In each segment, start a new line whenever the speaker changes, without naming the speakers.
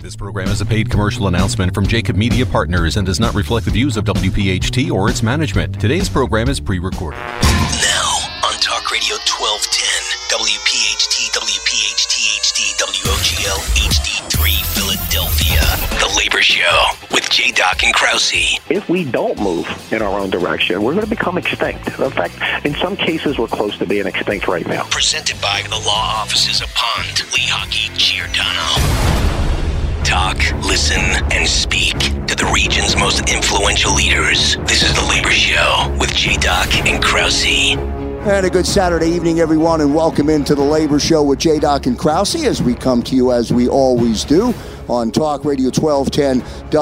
This program is a paid commercial announcement from Jacob Media Partners and does not reflect the views of WPHT or its management. Today's program is pre-recorded.
Now on Talk Radio 1210, WPHT, WPHT HD, WOGL HD3 Philadelphia. The Labor Show with J. Doc and Krause.
If we don't move in our own direction, we're going to become extinct. In fact, in some cases, we're close to being extinct right now.
Presented by the law offices of Pond, Lehocky, Giordano. Talk, listen, and speak to the region's most influential leaders. This is The Labor Show with J. Doc and Krause.
And a good Saturday evening, everyone, and welcome into The Labor Show with J. Doc and Krause as we come to you as we always do on Talk Radio 1210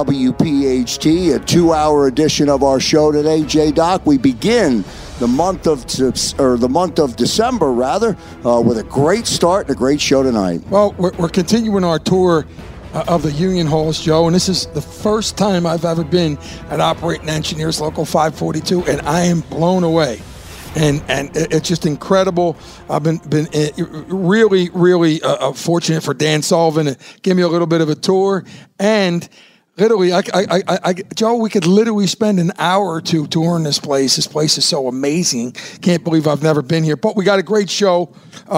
WPHT, a 2-hour edition of our show today. J. Doc, we begin the month of December, with a great start and a great show tonight.
Well, we're continuing our tour of the Union Halls, Joe, and this is the first time I've ever been at Operating Engineers Local 542, and I am blown away. And it's just incredible. I've been really fortunate for Dan Sullivan to give me a little bit of a tour, and literally, Joe, we could literally spend an hour or two touring this place. This place is so amazing. Can't believe I've never been here. But we got a great show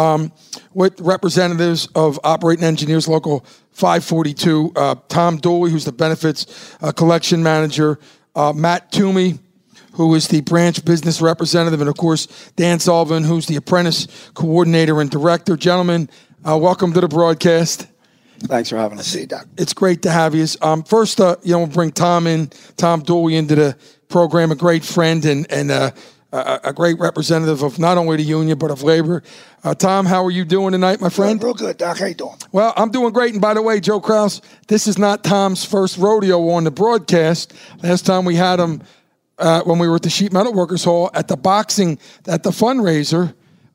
with representatives of Operating Engineers Local 542. Tom Dooley, who's the benefits collection manager. Matt Toomey, who is the branch business representative. And, of course, Dan Sullivan, who's the apprentice coordinator and director. Gentlemen, welcome to the broadcast.
Thanks for having us.
See, Doc. It's great to have you. First, we'll bring Tom Dooley into the program, a great friend and a great representative of not only the union but of labor. Tom, how are you doing tonight, my friend?
Real good, Doc. How you doing?
Well, I'm doing great. And by the way, Joe Krause, this is not Tom's first rodeo on the broadcast. Last time we had him when we were at the Sheet Metal Workers Hall at the fundraiser.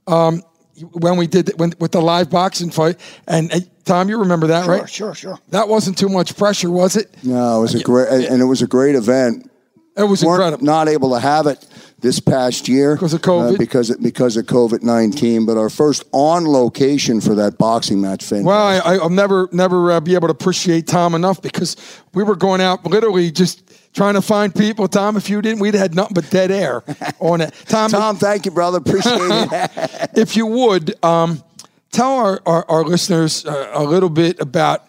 When we did with the live boxing fight, and Tom, you remember that, right?
Sure.
That wasn't too much pressure, was it?
No, it was it was a great event.
It was incredible.
Not able to have it this past year
because of COVID,
because of COVID-19. But our first on location for that boxing match. Fantastic.
Well, I'll never be able to appreciate Tom enough because we were going out literally just trying to find people. Tom, if you didn't, we'd had nothing but dead air on it. Tom,
thank you, brother. Appreciate it.
If you would, tell our listeners a little bit about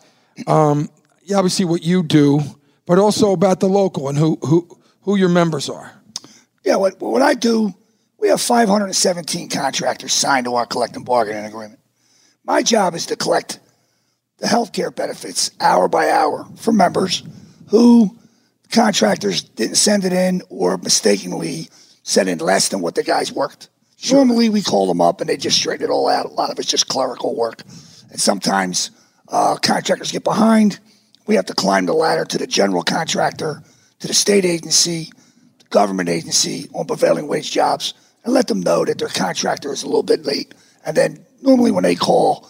obviously what you do, but also about the local and who your members are.
Yeah, what I do, we have 517 contractors signed to our collective bargaining agreement. My job is to collect the health care benefits hour by hour for members who contractors didn't send it in or mistakenly sent in less than what the guys worked. Sure. Normally, we call them up and they just straighten it all out. A lot of it's just clerical work. And sometimes contractors get behind. We have to climb the ladder to the general contractor, to the state agency, the government agency on prevailing wage jobs, and let them know that their contractor is a little bit late. And then normally when they call,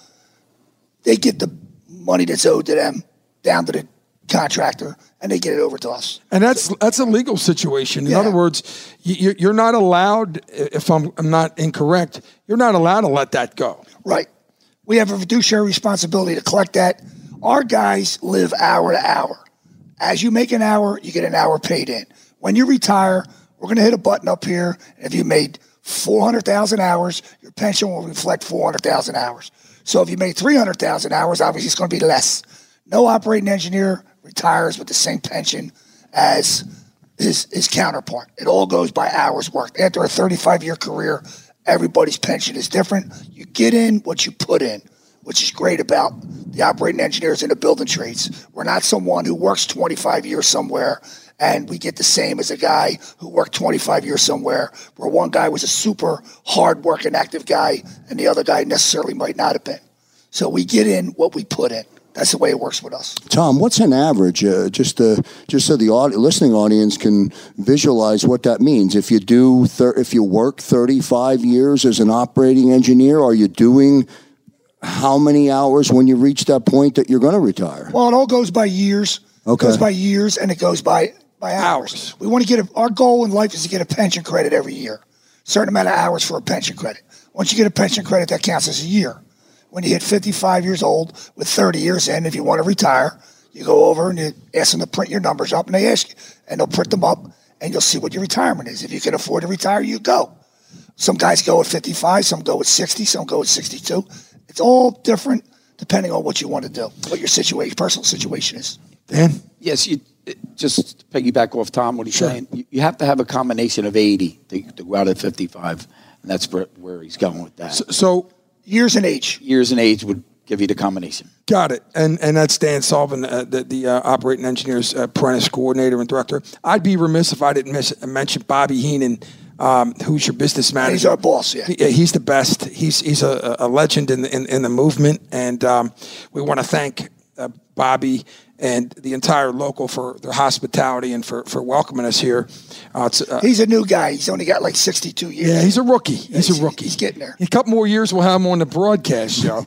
they get the money that's owed to them down to the contractor, and they get it over to us.
And that's a legal situation. In other words, you're not allowed, if I'm not incorrect, you're not allowed to let that go.
Right. We have a fiduciary responsibility to collect that. Our guys live hour to hour. As you make an hour, you get an hour paid in. When you retire, we're going to hit a button up here. If you made 400,000 hours, your pension will reflect 400,000 hours. So if you made 300,000 hours, obviously it's going to be less. No operating engineer retires with the same pension as his counterpart. It all goes by hours worked. After a 35-year career, everybody's pension is different. You get in what you put in, which is great about the operating engineers in the building trades. We're not someone who works 25 years somewhere and we get the same as a guy who worked 25 years somewhere, where one guy was a super hard-working, active guy and the other guy necessarily might not have been. So we get in what we put in. That's the way it works with us.
Tom, what's an average? Just so the listening audience can visualize what that means. If you work 35 years as an operating engineer, are you doing how many hours when you reach that point that you're going to retire?
Well, it all goes by years.
Okay.
It goes by years, and it goes by hours. We want to get our goal in life is to get a pension credit every year. A certain amount of hours for a pension credit. Once you get a pension credit, that counts as a year. When you hit 55 years old with 30 years in, if you want to retire, You go over and you ask them to print your numbers up, and they ask you, and they'll print them up, and you'll see what your retirement is. If you can afford to retire, you go. Some guys go at 55, some go at 60, some go at 62. It's all different depending on what you want to do, what your situation, personal situation is.
Dan?
Yes, just to piggyback off Tom, what he's saying, you have to have a combination of 80 to go out at 55, and that's where he's going with that.
So
years and age.
Years and age would give you the combination.
Got it. And that's Dan Sullivan, the Operating Engineers Apprentice Coordinator and Director. I'd be remiss if I didn't mention Bobby Heenan, who's your business manager.
He's our boss, yeah.
He's the best. He's a legend in the movement, and we want to thank Bobby and the entire local for their hospitality and for welcoming us here.
He's a new guy. He's only got like 62 years.
Yeah, he's a rookie. He's a rookie.
He's getting there.
In a couple more years, we'll have him on the broadcast show.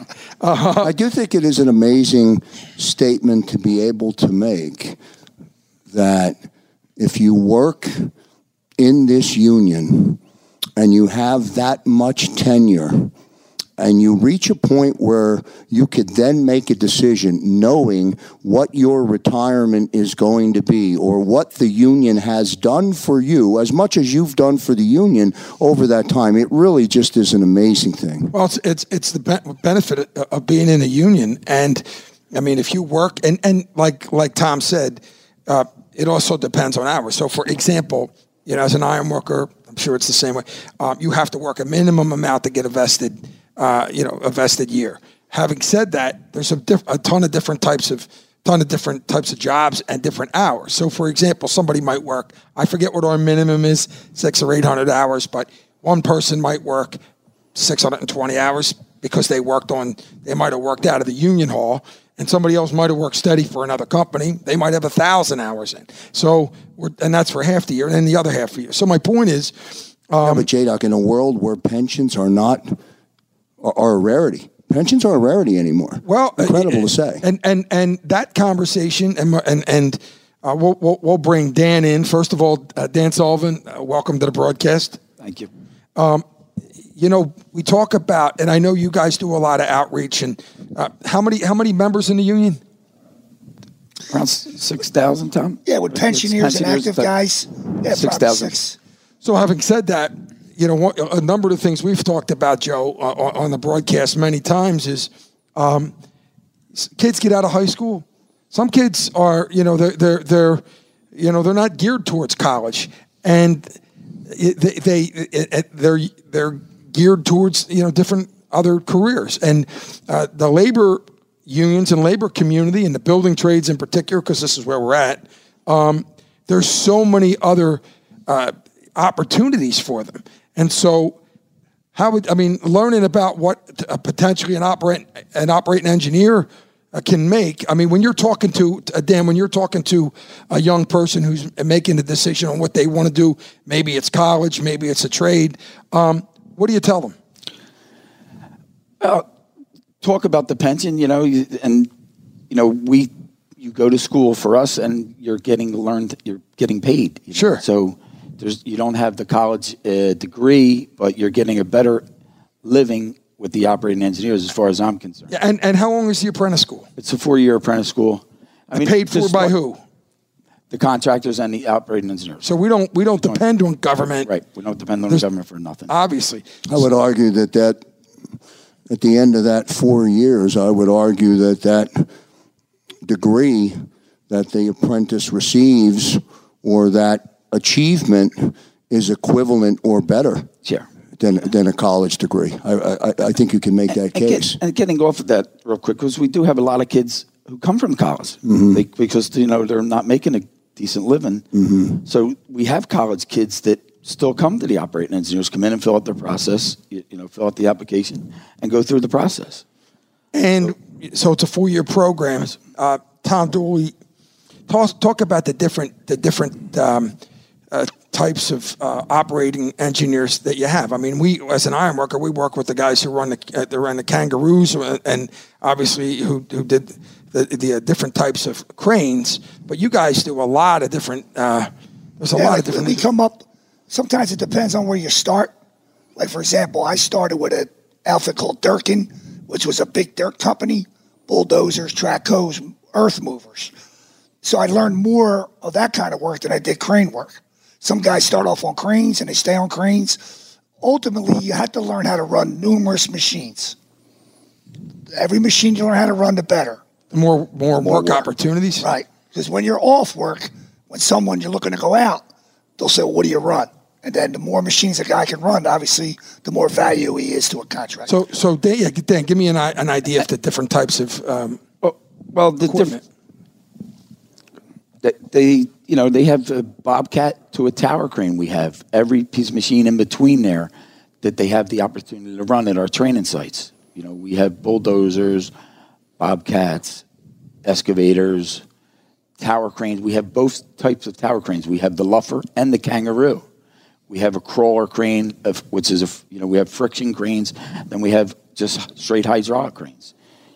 I do think it is an amazing statement to be able to make that if you work in this union and you have that much tenure and you reach a point where you could then make a decision knowing what your retirement is going to be or what the union has done for you, as much as you've done for the union over that time, it really just is an amazing thing.
Well, it's the benefit of being in a union. And, I mean, if you work, and like Tom said, it also depends on hours. So, for example, you know, as an iron worker, I'm sure it's the same way, you have to work a minimum amount to get a vested year. Having said that, there's a ton of different types of jobs and different hours. So, for example, somebody might work, I forget what our minimum is, 600 or 800 hours, but one person might work 620 hours because they might have worked out of the union hall, and somebody else might have worked steady for another company. They might have 1,000 hours in. So, and that's for half the year, and then the other half of the year. So my point is,
but J-Doc, in a world where pensions are a rarity. Pensions are a rarity anymore.
Well,
incredible to say.
And that conversation, and we'll bring Dan in. First of all, Dan Sullivan, welcome to the broadcast.
Thank you.
You know, we talk about, and I know you guys do a lot of outreach. And how many members in the union?
Around 6,000, Tom.
Yeah, with pensioners and active guys,
6,000.
So, having said that, you know, a number of the things we've talked about, Joe, on the broadcast many times is kids get out of high school. Some kids are, you know, they're not geared towards college, and they're geared towards, you know, different other careers. And the labor unions and labor community and the building trades in particular, because this is where we're at, there's so many other opportunities for them. And so learning about what potentially an operating engineer can make. I mean, when you're talking to, Dan, when you're talking to a young person who's making a decision on what they want to do, maybe it's college, maybe it's a trade, what do you tell them?
Talk about the pension, you know, and, you know, you go to school for us and you're getting paid.
Sure.
Know? So you don't have the college degree, but you're getting a better living with the operating engineers as far as I'm concerned.
Yeah, and how long is the apprentice school?
It's a 4-year apprentice school.
Paid for by who?
The contractors and the operating engineers.
So we don't depend on government.
Right. We don't depend on the government for nothing.
Obviously.
I would argue that at the end of that 4 years, I would argue that degree that the apprentice receives or that achievement is equivalent or better than a college degree. I think you can make that case.
And getting off of that real quick, because we do have a lot of kids who come from college because, you know, they're not making a decent living. Mm-hmm. So we have college kids that still come to the operating engineers, come in and fill out their process, fill out the application and go through the process.
And so it's a 4-year program. Tom Dooley, talk about the different types of operating engineers that you have. I mean, we, as an iron worker, we work with the guys who run the Kangaroos and obviously who did the different types of cranes. But you guys do a lot of different. There's a lot of different.
We come up. Sometimes it depends on where you start. Like, for example, I started with an outfit called Durkin, which was a big dirt company, bulldozers, track hoes, earth movers. So I learned more of that kind of work than I did crane work. Some guys start off on cranes and they stay on cranes. Ultimately, you have to learn how to run numerous machines. Every machine you learn how to run, the better.
More work opportunities?
Right. Because when you're off work, when you're looking to go out, they'll say, well, what do you run? And then the more machines a guy can run, obviously, the more value he is to a contractor.
So Dan, give me an idea of the different types of
the different. They have a Bobcat to a tower crane. We have every piece of machine in between there that they have the opportunity to run at our training sites. We have bulldozers, Bobcats, excavators, tower cranes. We have both types of tower cranes. We have the Luffer and the Kangaroo. We have a crawler crane, which is we have friction cranes. Then we have just straight hydraulic cranes.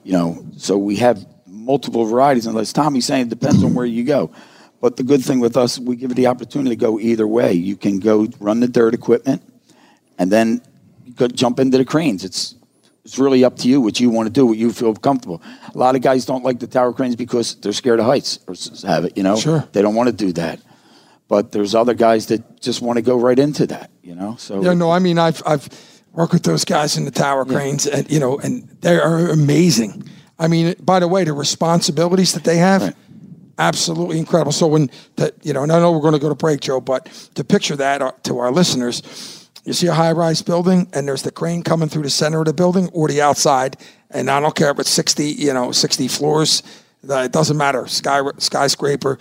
So we have multiple varieties. And as Tommy's saying, it depends on where you go. But the good thing with us, we give you the opportunity to go either way. You can go run the dirt equipment, and then you could jump into the cranes. It's really up to you what you want to do, what you feel comfortable. A lot of guys don't like the tower cranes because they're scared of heights or have it.
Sure.
They don't want to do that. But there's other guys that just want to go right into that, So
I've worked with those guys in the tower cranes, and and they are amazing. I mean, by the way, the responsibilities that they have, absolutely incredible. So and I know we're going to go to break, Joe, but to picture that to our listeners, you see a high-rise building, and there's the crane coming through the center of the building or the outside, and I don't care if it's 60 floors. It doesn't matter. Skyscraper.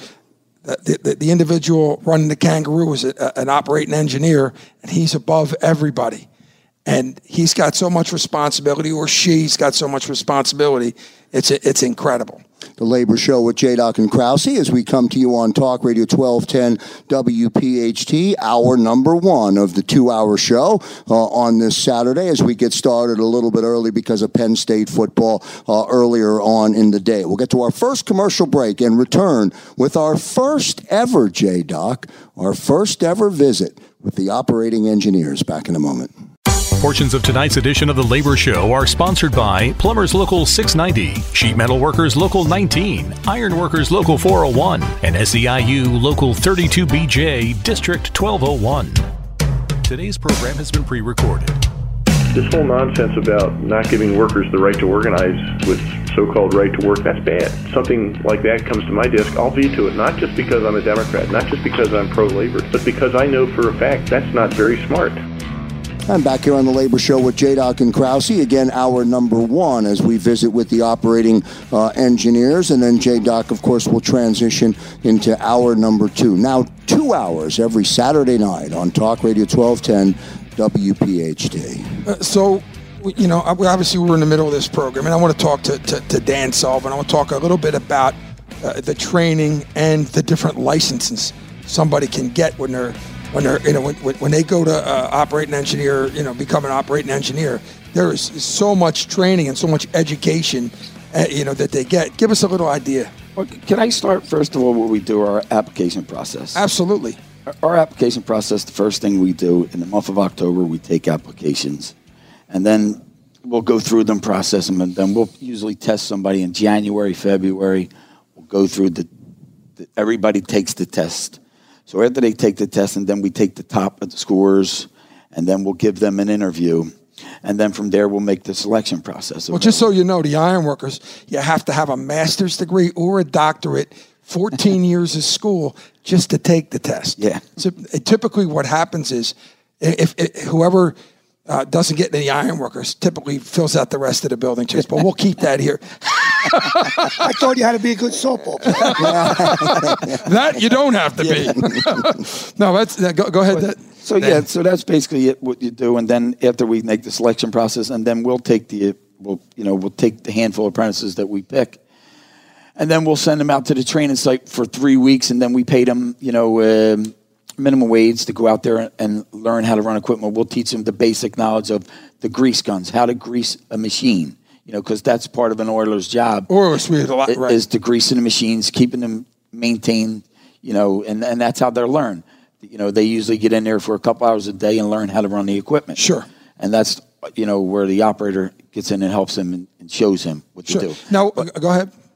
The individual running the Kangaroo is an operating engineer, and he's above everybody. And he's got so much responsibility, or she's got so much responsibility. It's incredible.
The Labor Show with J-Doc and Krause as we come to you on Talk Radio 1210 WPHT, hour number 1 of the 2-hour show on this Saturday as we get started a little bit early because of Penn State football earlier on in the day. We'll get to our first commercial break and return with our first ever, J-Doc, our first ever visit with the operating engineers. Back in a moment.
Portions of tonight's edition of The Labor Show are sponsored by Plumbers Local 690, Sheet Metal Workers Local 19, Iron Workers Local 401, and SEIU Local 32BJ District 1201. Today's program has been pre-recorded.
This whole nonsense about not giving workers the right to organize with so-called right to work, that's bad. Something like that comes to my desk, I'll veto it, not just because I'm a Democrat, not just because I'm pro-labor, but because I know for a fact that's not very smart.
I'm back here on the Labor Show with J-Doc and Krause. Again, hour number 1 as we visit with the operating engineers. And then J-Doc, of course, will transition into hour number 2. Now, 2 hours every Saturday night on Talk Radio 1210 WPHT.
So, obviously we're in the middle of this program, and I want to talk to Dan Sullivan. I want to talk a little bit about the training and the different licenses somebody can get when they go to operate an engineer, become an operating engineer. There is so much training and so much education, that they get. Give us a little idea.
Well, can I start first of all what we do, our application process?
Absolutely.
Our application process, the first thing we do in the month of October, we take applications, and then we'll go through them, process them, and then we'll usually test somebody in January, February. We'll go through everybody takes the test. So after they take the test, and then we take the top of the scores, and then we'll give them an interview. And then from there, we'll make the selection process.
Well, just so you know, the iron workers, you have to have a master's degree or a doctorate, 14 years of school just to take the test.
Yeah.
So typically what happens is if whoever doesn't get any iron workers typically fills out the rest of the building too. But we'll keep that here.
I thought you had to be a good softball player.
That you don't have to be. No, go ahead.
So that's basically what you do, and then after we make the selection process, and then we'll take the handful of apprentices that we pick, and then we'll send them out to the training site for 3 weeks, and then we pay them, minimum wage to go out there and learn how to run equipment. We'll teach them the basic knowledge of the grease guns, how to grease a machine. Because that's part of an oiler's job.
Oilers, we have a lot, right?
Is to greasing the machines, keeping them maintained, and that's how they're learned. They usually get in there for a couple hours a day and learn how to run the equipment.
Sure.
And that's, where the operator gets in and helps him and shows him what to do.
Now, go ahead.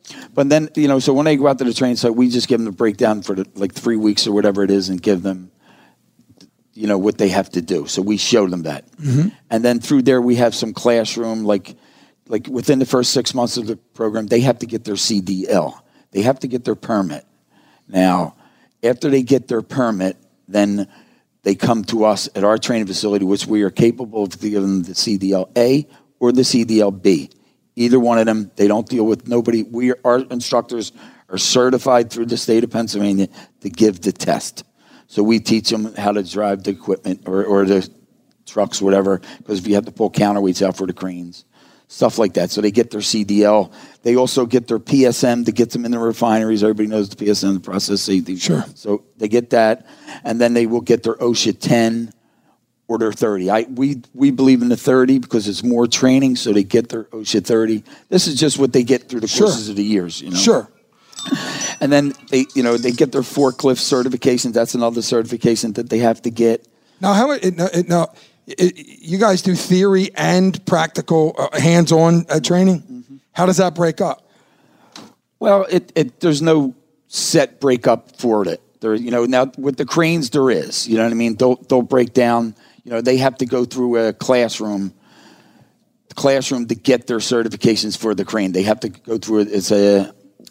But then, so when they go out to the training site, we just give them the breakdown for 3 weeks or whatever it is and give them, what they have to do. So we show them that. Mm-hmm. And then through there, we have some classroom, like within the first 6 months of the program, they have to get their CDL. They have to get their permit. Now, after they get their permit, then they come to us at our training facility, which we are capable of giving them the CDL-A or the CDL-B. Either one of them, they don't deal with nobody. Our instructors are certified through the state of Pennsylvania to give the test. So we teach them how to drive the equipment or the trucks, whatever, because if you have to pull counterweights out for the cranes, stuff like that. So they get their CDL. They also get their PSM to get them in the refineries. Everybody knows the PSM, the process safety.
Sure.
So they get that, and then they will get their OSHA 10 or their 30. We believe in the 30 because it's more training, so they get their OSHA 30. This is just what they get through the courses of the years.
Sure.
And then they get their forklift certifications. That's another certification that they have to get.
Now, you guys do theory and practical hands-on training? Mm-hmm. How does that break up?
Well, there's no set breakup for it. There, now with the cranes, there is. You know what I mean? They'll break down. They have to go through a classroom to get their certifications for the crane. They have to go through it.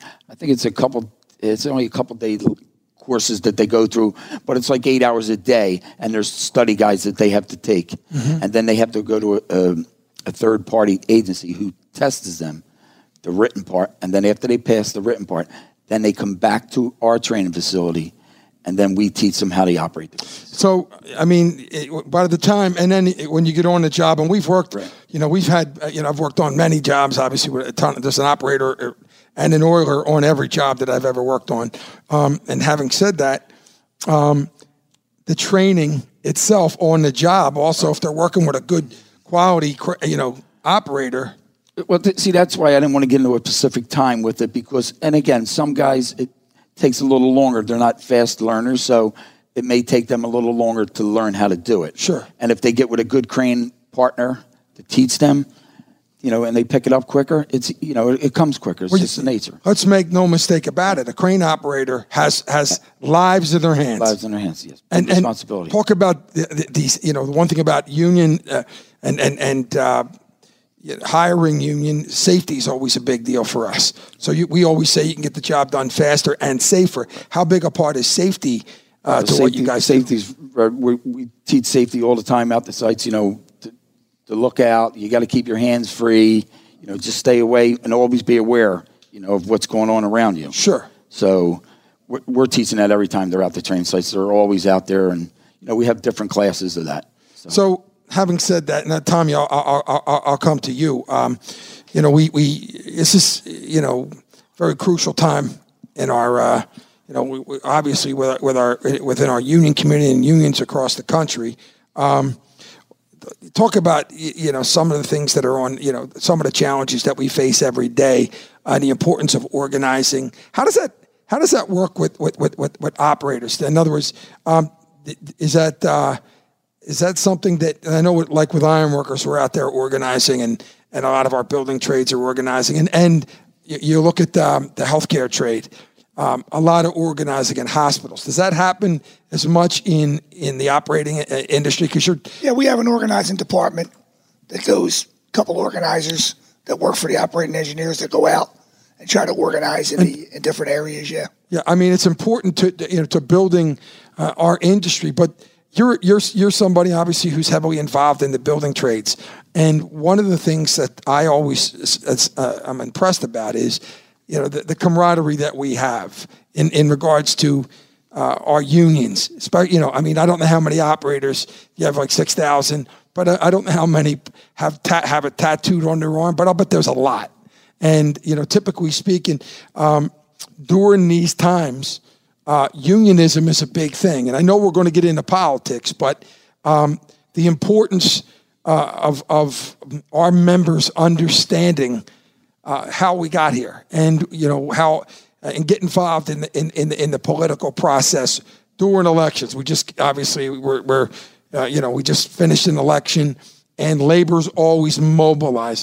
It's only a couple day courses that they go through, but it's like 8 hours a day, and there's study guides that they have to take. Mm-hmm. And then they have to go to a third-party agency who tests them, the written part, and then after they pass the written part, then they come back to our training facility, and then we teach them how to operate the business. So,
by the time, and then when you get on the job, and we've worked, we've had, I've worked on many jobs, obviously, with a ton. There's an operator and an oiler on every job that I've ever worked on. And having said that, the training itself on the job, also, if they're working with a good quality, operator.
Well, see, that's why I didn't want to get into a specific time with it because, and again, some guys, it takes a little longer. They're not fast learners, so it may take them a little longer to learn how to do it.
Sure.
And if they get with a good crane partner to teach them, and they pick it up quicker, it comes quicker. It's just the nature.
Let's make no mistake about it. A crane operator has lives in their hands.
Lives in their hands, yes.
And
responsibility.
Talk about these, the one thing about union and hiring union, safety is always a big deal for us. So we always say you can get the job done faster and safer. How big a part is safety to what you guys do?
Safety's, we teach safety all the time out the sites, to look out. You got to keep your hands free, just stay away and always be aware, of what's going on around you.
Sure.
So we're teaching that every time they're out the train sites. They're always out there, and, we have different classes of that.
So having said that, now, Tommy, I'll come to you. This is, very crucial time in our, we obviously within our union community and unions across the country. Talk about, some of the things that are on, some of the challenges that we face every day, the importance of organizing. How does that work with operators? In other words, is that something that, I know like with ironworkers, we're out there organizing and a lot of our building trades are organizing and you look at the healthcare trade, a lot of organizing in hospitals. Does that happen as much in the operating industry?
We have an organizing department that goes, a couple organizers that work for the operating engineers that go out and try to organize in different areas. Yeah.
Yeah. It's important to building our industry, but you're somebody obviously who's heavily involved in the building trades. And one of the things that I always I'm impressed about is, the camaraderie that we have in regards to our unions. I don't know how many operators you have, like 6,000, but I don't know how many have it tattooed on their arm, but I'll bet there's a lot. And, typically speaking, during these times, unionism is a big thing. And I know we're going to get into politics, but the importance of our members understanding how we got here, and how and get involved in the political process during elections. We just obviously we just finished an election, and labor's always mobilizing.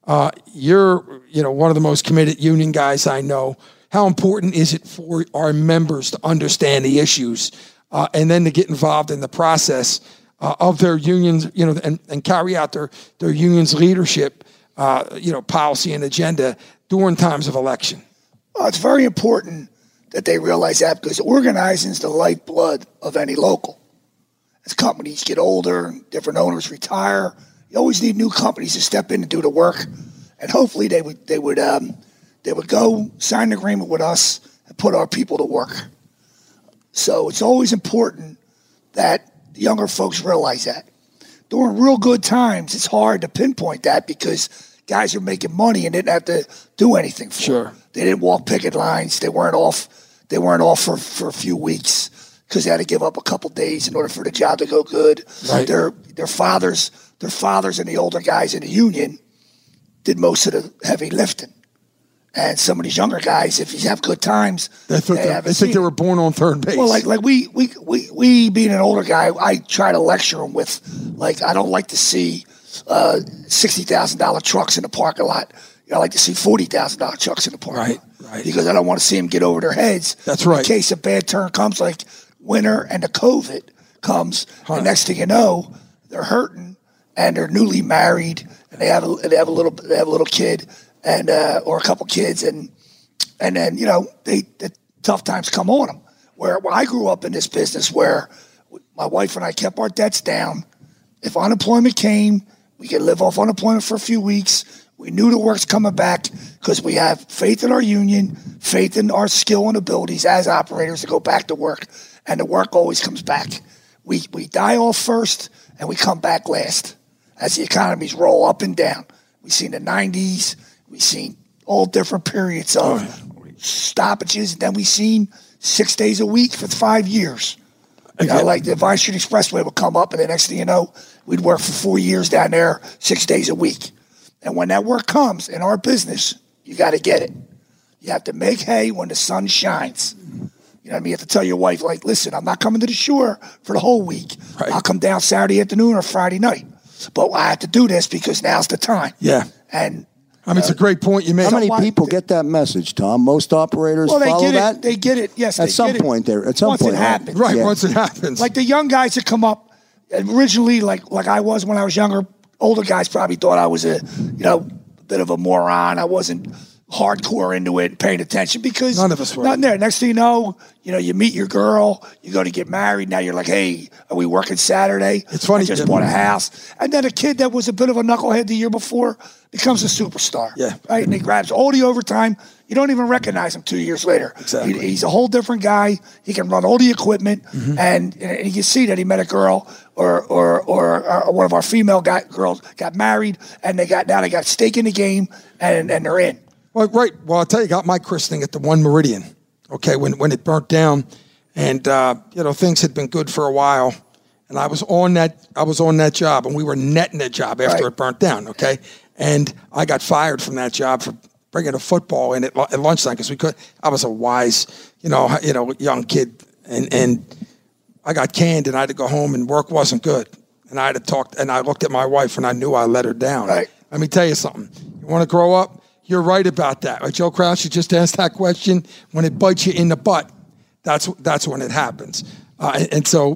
You're, one of the most committed union guys I know. How important is it for our members to understand the issues and then to get involved in the process of their unions, and carry out their union's leadership, policy and agenda during times of election?
Well, it's very important that they realize that, because organizing is the lifeblood of any local. As companies get older and different owners retire, you always need new companies to step in and do the work. And hopefully they would go sign an agreement with us and put our people to work. So it's always important that the younger folks realize that. During real good times, it's hard to pinpoint that because guys are making money and didn't have to do anything for
Sure.
it. They didn't walk picket lines. They weren't off for a few weeks because they had to give up a couple days in order for the job to go good.
Right.
Their fathers and the older guys in the union did most of the heavy lifting. And some of these younger guys, if you have good times,
They think they were born on third base.
well, like we being an older guy, I try to lecture them with, I don't like to see $60,000 trucks in the parking lot. I like to see $40,000 trucks in the parking lot.
Right.
Because I don't want to see them get over their heads.
That's right.
In case a bad turn comes, like winter and the COVID comes, the next thing you know, they're hurting and they're newly married and they have a little kid and or a couple kids and then the tough times come on them. Where I grew up in this business where my wife and I kept our debts down. If unemployment came, we could live off unemployment for a few weeks. We knew the work's coming back because we have faith in our union, faith in our skill and abilities as operators to go back to work, and the work always comes back. We die off first, and we come back last as the economies roll up and down. We've seen the 90s. We've seen all different periods of stoppages, and then we've seen 6 days a week for 5 years. Like the Vine Street Expressway would come up, and the next thing you know, we'd work for 4 years down there, 6 days a week. And when that work comes in our business, you got to get it. You have to make hay when the sun shines. You know what I mean? You have to tell your wife, listen, I'm not coming to the shore for the whole week. Right. I'll come down Saturday afternoon or Friday night. But I have to do this because now's the time.
Yeah.
And
it's a great point you made.
How many people get that message, Tom? Most operators follow that?
They get it, yes.
At some point.
Once it happens.
Right, once it happens.
Like the young guys that come up, originally, like I was when I was younger, older guys probably thought I was a bit of a moron. I wasn't hardcore into it and paying attention because
none of us were.
Nothing there. Next thing you know, you meet your girl, you go to get married. Now you're like, hey, are we working Saturday?
It's funny.
I just bought a house. And then a kid that was a bit of a knucklehead the year before becomes a superstar.
Yeah.
Right? And he grabs all the overtime. You don't even recognize him 2 years later.
Exactly.
He's a whole different guy. He can run all the equipment. Mm-hmm. And you can see that he met a girl or one of our female girls got married and they got stake in the game and they're in.
Well, right. Well, I'll tell you, I got my christening at the One Meridian, okay, when it burnt down. And, things had been good for a while. And I was on that job, and we were netting that job after it burnt down, okay? And I got fired from that job for bringing a football in at lunchtime because I was a wise, young kid. And I got canned, and I had to go home, and work wasn't good. And I had to talk, and I looked at my wife, and I knew I let her down.
Right.
Let me tell you something. You want to grow up? You're right about that. Right, Joe Krause, you just asked that question. When it bites you in the butt, that's when it happens. And so,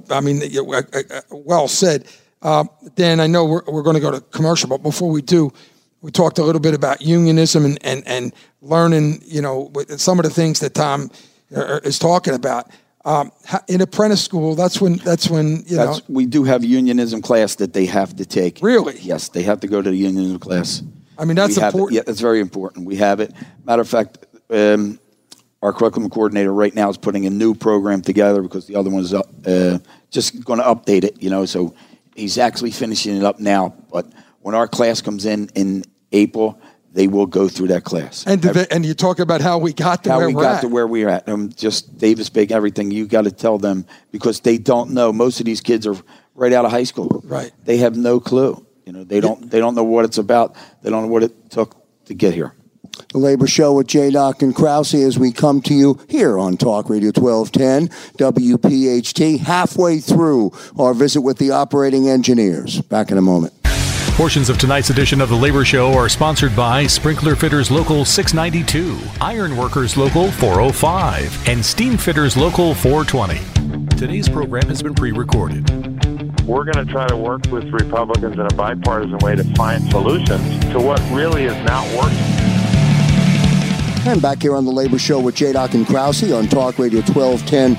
well said. Dan, I know we're going to go to commercial, but before we do, we talked a little bit about unionism and learning, some of the things that Tom is talking about. In apprentice school, that's when
we do have unionism class that they have to take.
Really?
Yes, they have to go to the unionism class.
That's important.
Yeah, that's very important. We have it. Matter of fact, our curriculum coordinator right now is putting a new program together because the other one is just going to update it, so he's actually finishing it up now. But when our class comes in April, they will go through that class.
And you talk about how we got to
where we're at. Just Davis Big, everything. You got to tell them because they don't know. Most of these kids are right out of high school.
Right.
They have no clue. They don't know what it's about. They don't know what it took to get here.
The Labor Show with J. Doc and Krause as we come to you here on Talk Radio 1210 WPHT, halfway through our visit with the operating engineers. Back in a moment.
Portions of tonight's edition of the Labor Show are sponsored by Sprinkler Fitters Local 692, Iron Workers Local 405, and Steam Fitters Local 420. Today's program has been pre-recorded.
We're going to try to work with Republicans in a bipartisan way to find solutions to what really is not working.
And back here on the Labor Show with J-Doc and Krause on Talk Radio 1210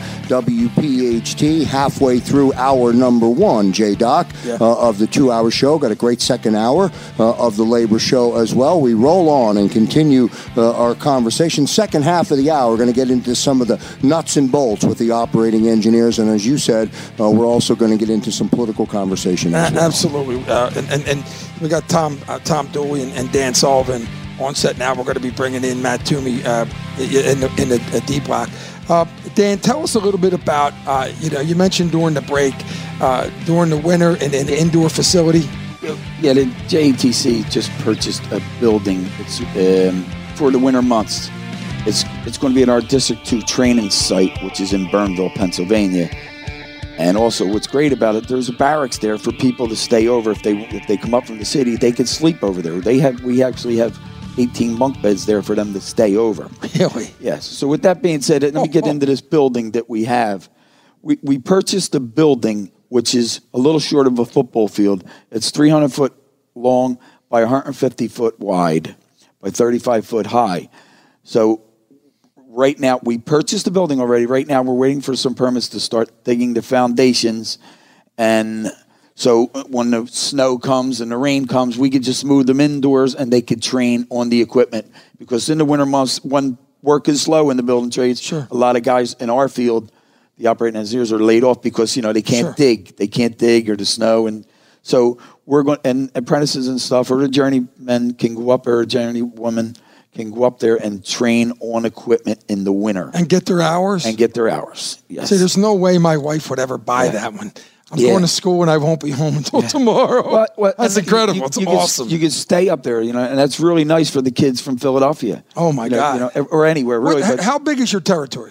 WPHT, halfway through hour number one, J-Doc, of the 2-hour show. Got a great second hour of the Labor Show as well. We roll on and continue our conversation. Second half of the hour, we're going to get into some of the nuts and bolts with the operating engineers. And as you said, we're also going to get into some political conversation as well.
Absolutely. And we got Tom Dooley and Dan Sullivan on set now. We're going to be bringing in Matt Toomey in the D block. Dan, tell us a little bit about, you mentioned during the break, during the winter in an indoor facility.
Yeah, the JETC just purchased a building. It's for the winter months. It's going to be in our District 2 training site, which is in Burnville, Pennsylvania. And also, what's great about it, there's a barracks there for people to stay over. If they come up from the city, they can sleep over there. We actually have 18 bunk beds there for them to stay over.
Really?
Yes. So with that being said, let me get into this building that we have. We purchased a building which is a little short of a football field. It's 300 foot long by 150 foot wide by 35 foot high. So right now, we purchased the building already. Right now, we're waiting for some permits to start digging the foundations. And so when the snow comes and the rain comes, we could just move them indoors and they could train on the equipment. Because in the winter months, when work is slow in the building trades, a lot of guys in our field, the operating engineers, are laid off because, they can't dig. They can't dig or the snow. And so we're going, and apprentices and stuff, or the journeymen can go up, or a journeywoman can go up there and train on equipment in the winter.
And get their hours?
And get their hours, yes.
See, there's no way my wife would ever buy that one. I'm going to school and I won't be home until tomorrow. That's incredible. It's awesome.
You can stay up there, and that's really nice for the kids from Philadelphia.
Oh, my God.
Or anywhere, really.
Wait, how big is your territory?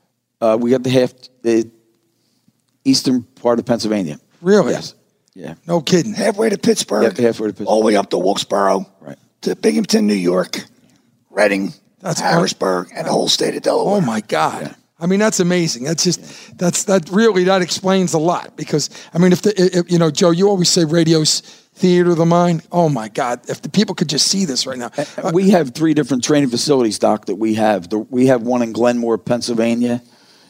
We got the eastern part of Pennsylvania.
Really?
Yes. Yeah.
No kidding.
Halfway to Pittsburgh.
Yeah, halfway to Pittsburgh.
All the way up to Wilkes-Barre.
Right.
To Binghamton, New York. Reading. Harrisburg, and the whole state of Delaware.
Oh, my God. Yeah. I mean, that's amazing. That's just, that explains a lot. Because, I mean, if Joe, you always say radio's theater of the mind. Oh, my God. If the people could just see this right now.
We have 3 different training facilities, Doc, that we have. We have one in Glenmore, Pennsylvania,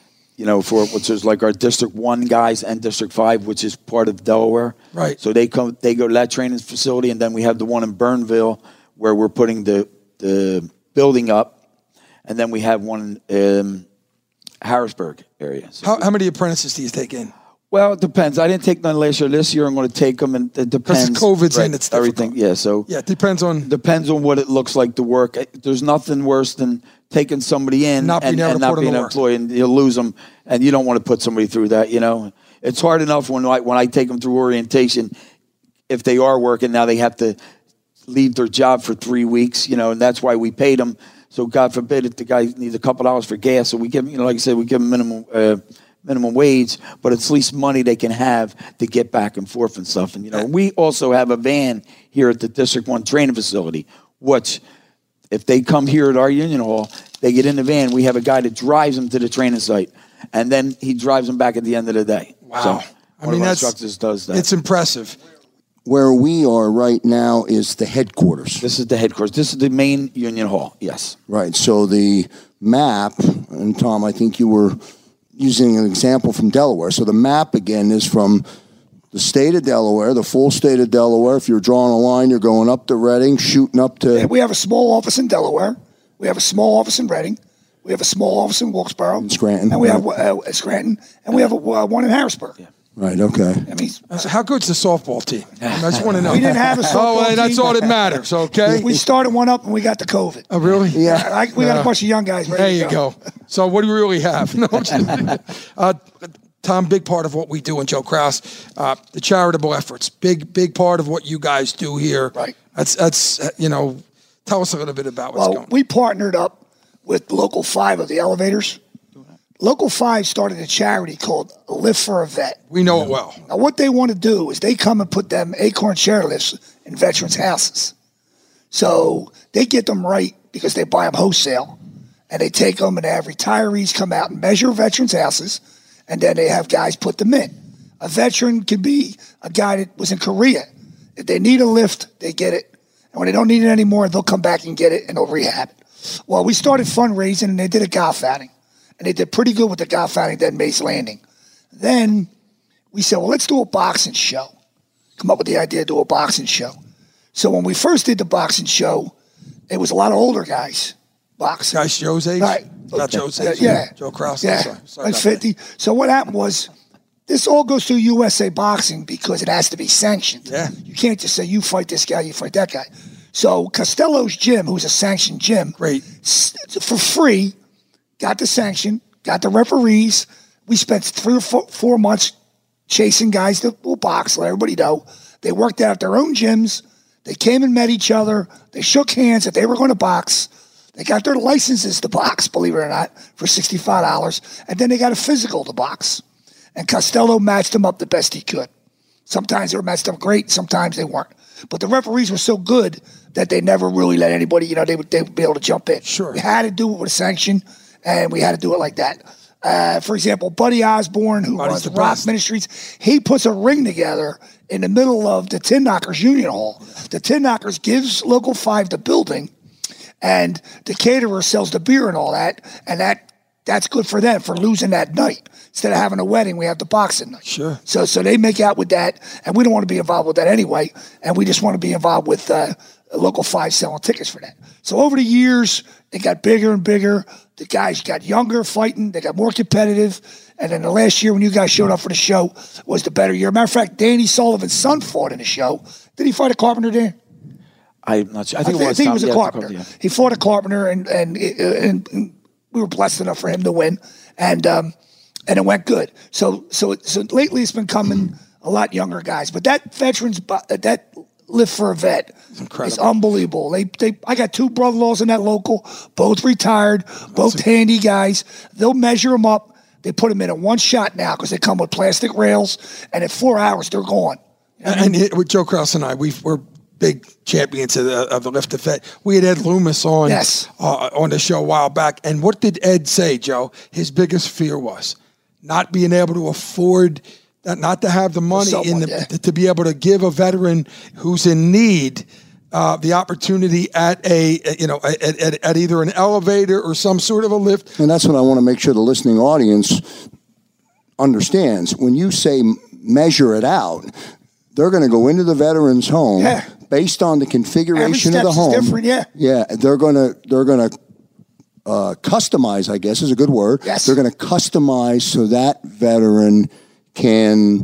which is like our District 1 guys, and District 5, which is part of Delaware.
Right.
So they go to that training facility, and then we have the one in Burnville where we're putting the building up, and then we have one in Harrisburg area. So
how many apprentices do you take in?
Well, it depends. I didn't take none last year. This year I'm going to take them, and it depends.
Because COVID's in, it's difficult.
Everything. Yeah, so
it depends on
what it looks like to work. There's nothing worse than taking somebody in and not being an employee, and you'll lose them, and you don't want to put somebody through that. It's hard enough when I take them through orientation. If they are working now, they have to leave their job for 3 weeks. And that's why we paid them. So God forbid if the guy needs a couple dollars for gas, so we give him, like I said, we give him minimum wage, but it's at least money they can have to get back and forth and stuff. And we also have a van here at the District 1 training facility, which if they come here at our union hall, they get in the van. We have a guy that drives them to the training site, and then he drives them back at the end of the day.
Wow.
So one of our instructors does that.
It's impressive.
Where we are right now is the headquarters.
This is the headquarters. This is the main union hall, yes.
Right. So the map, and Tom, I think you were using an example from Delaware. So the map, again, is from the state of Delaware, the full state of Delaware. If you're drawing a line, you're going up to Reading, shooting up to...
Yeah, we have a small office in Delaware. We have a small office in Reading. We have a small office in Wilkes-Barre.
In Scranton.
And we have Scranton. And we have one in Harrisburg.
Yeah.
Right, okay.
I mean,
how good's the softball team? I just want to know.
We didn't have a softball team.
That's all that matters, okay?
We started one up and we got the COVID.
Oh, really?
Yeah. We got a bunch of young guys ready
There you go. So what do we really have? No, Tom, big part of what we do, and Joe Krause, the charitable efforts, big part of what you guys do here.
Right.
That's tell us a little bit about what's going on.
We partnered up with Local 5 of the elevators. Local 5 started a charity called Lift for a Vet.
We know it well.
Now, what they want to do is they come and put them Acorn chair lifts in veterans' houses. So they get them right because they buy them wholesale, and they take them and they have retirees come out and measure veterans' houses, and then they have guys put them in. A veteran could be a guy that was in Korea. If they need a lift, they get it. And when they don't need it anymore, they'll come back and get it, and they'll rehab it. Well, we started fundraising, and they did a golf outing. And they did pretty good with the golf outing at Mace Landing. Then we said, well, let's do a boxing show. Come up with the idea to do a boxing show. So when we first did the boxing show, it was a lot of older guys boxing.
Guys Joe's age?
Right.
Not Joe's age.
Yeah.
Joe Krause.
Yeah.
Sorry
Like 50. So what happened was, this all goes through USA Boxing because it has to be sanctioned.
Yeah.
You can't just say, you fight this guy, you fight that guy. So Costello's gym, who's a sanctioned gym,
Great.
For free, got the sanction, got the referees. We spent 3 or 4 months chasing guys that will box, let everybody know. They worked out at their own gyms. They came and met each other. They shook hands that they were going to box. They got their licenses to box, believe it or not, for $65. And then they got a physical to box. And Costello matched them up the best he could. Sometimes they were matched up great. Sometimes they weren't. But the referees were so good that they never really let anybody, they would be able to jump in.
Sure.
We had to do it with a sanction, and we had to do it like that. For example, Buddy Osborne, who runs the Rock Ministries, he puts a ring together in the middle of the Tin Knockers Union Hall. The Tin Knockers gives Local 5 the building, and the caterer sells the beer and all that, and that's good for them for losing that night. Instead of having a wedding, we have the boxing night.
Sure.
So they make out with that, and we don't want to be involved with that anyway, and we just want to be involved with Local 5 selling tickets for that. So over the years, it got bigger and bigger. The guys got younger fighting. They got more competitive. And then the last year when you guys showed up for the show was the better year. Matter of fact, Danny Sullivan's son fought in the show. Did he fight a Carpenter, Dan?
I'm not sure. I think
it was a Carpenter.
Yeah.
He fought a Carpenter, and we were blessed enough for him to win. And it went good. So lately it's been coming a lot younger guys. But that that lift for a vet is unbelievable. I got 2 brother-in-laws in that local, both retired, both handy guys. They'll measure them up. They put them in a one shot now because they come with plastic rails, and in 4 hours they're gone.
And with Joe Krause and I, we're big champions of the lift to vet. We had Ed Loomis on the show a while back, and what did Ed say, Joe? His biggest fear was not being able to afford, not to have the money to be able to give a veteran who's in need the opportunity at at either an elevator or some sort of a lift.
And that's what I want to make sure the listening audience understands. When you say measure it out, they're going to go into the veteran's home based on the configuration of the home.
Different,
yeah. They're going to customize, I guess is a good word.
Yes.
They're going to customize so that veteran can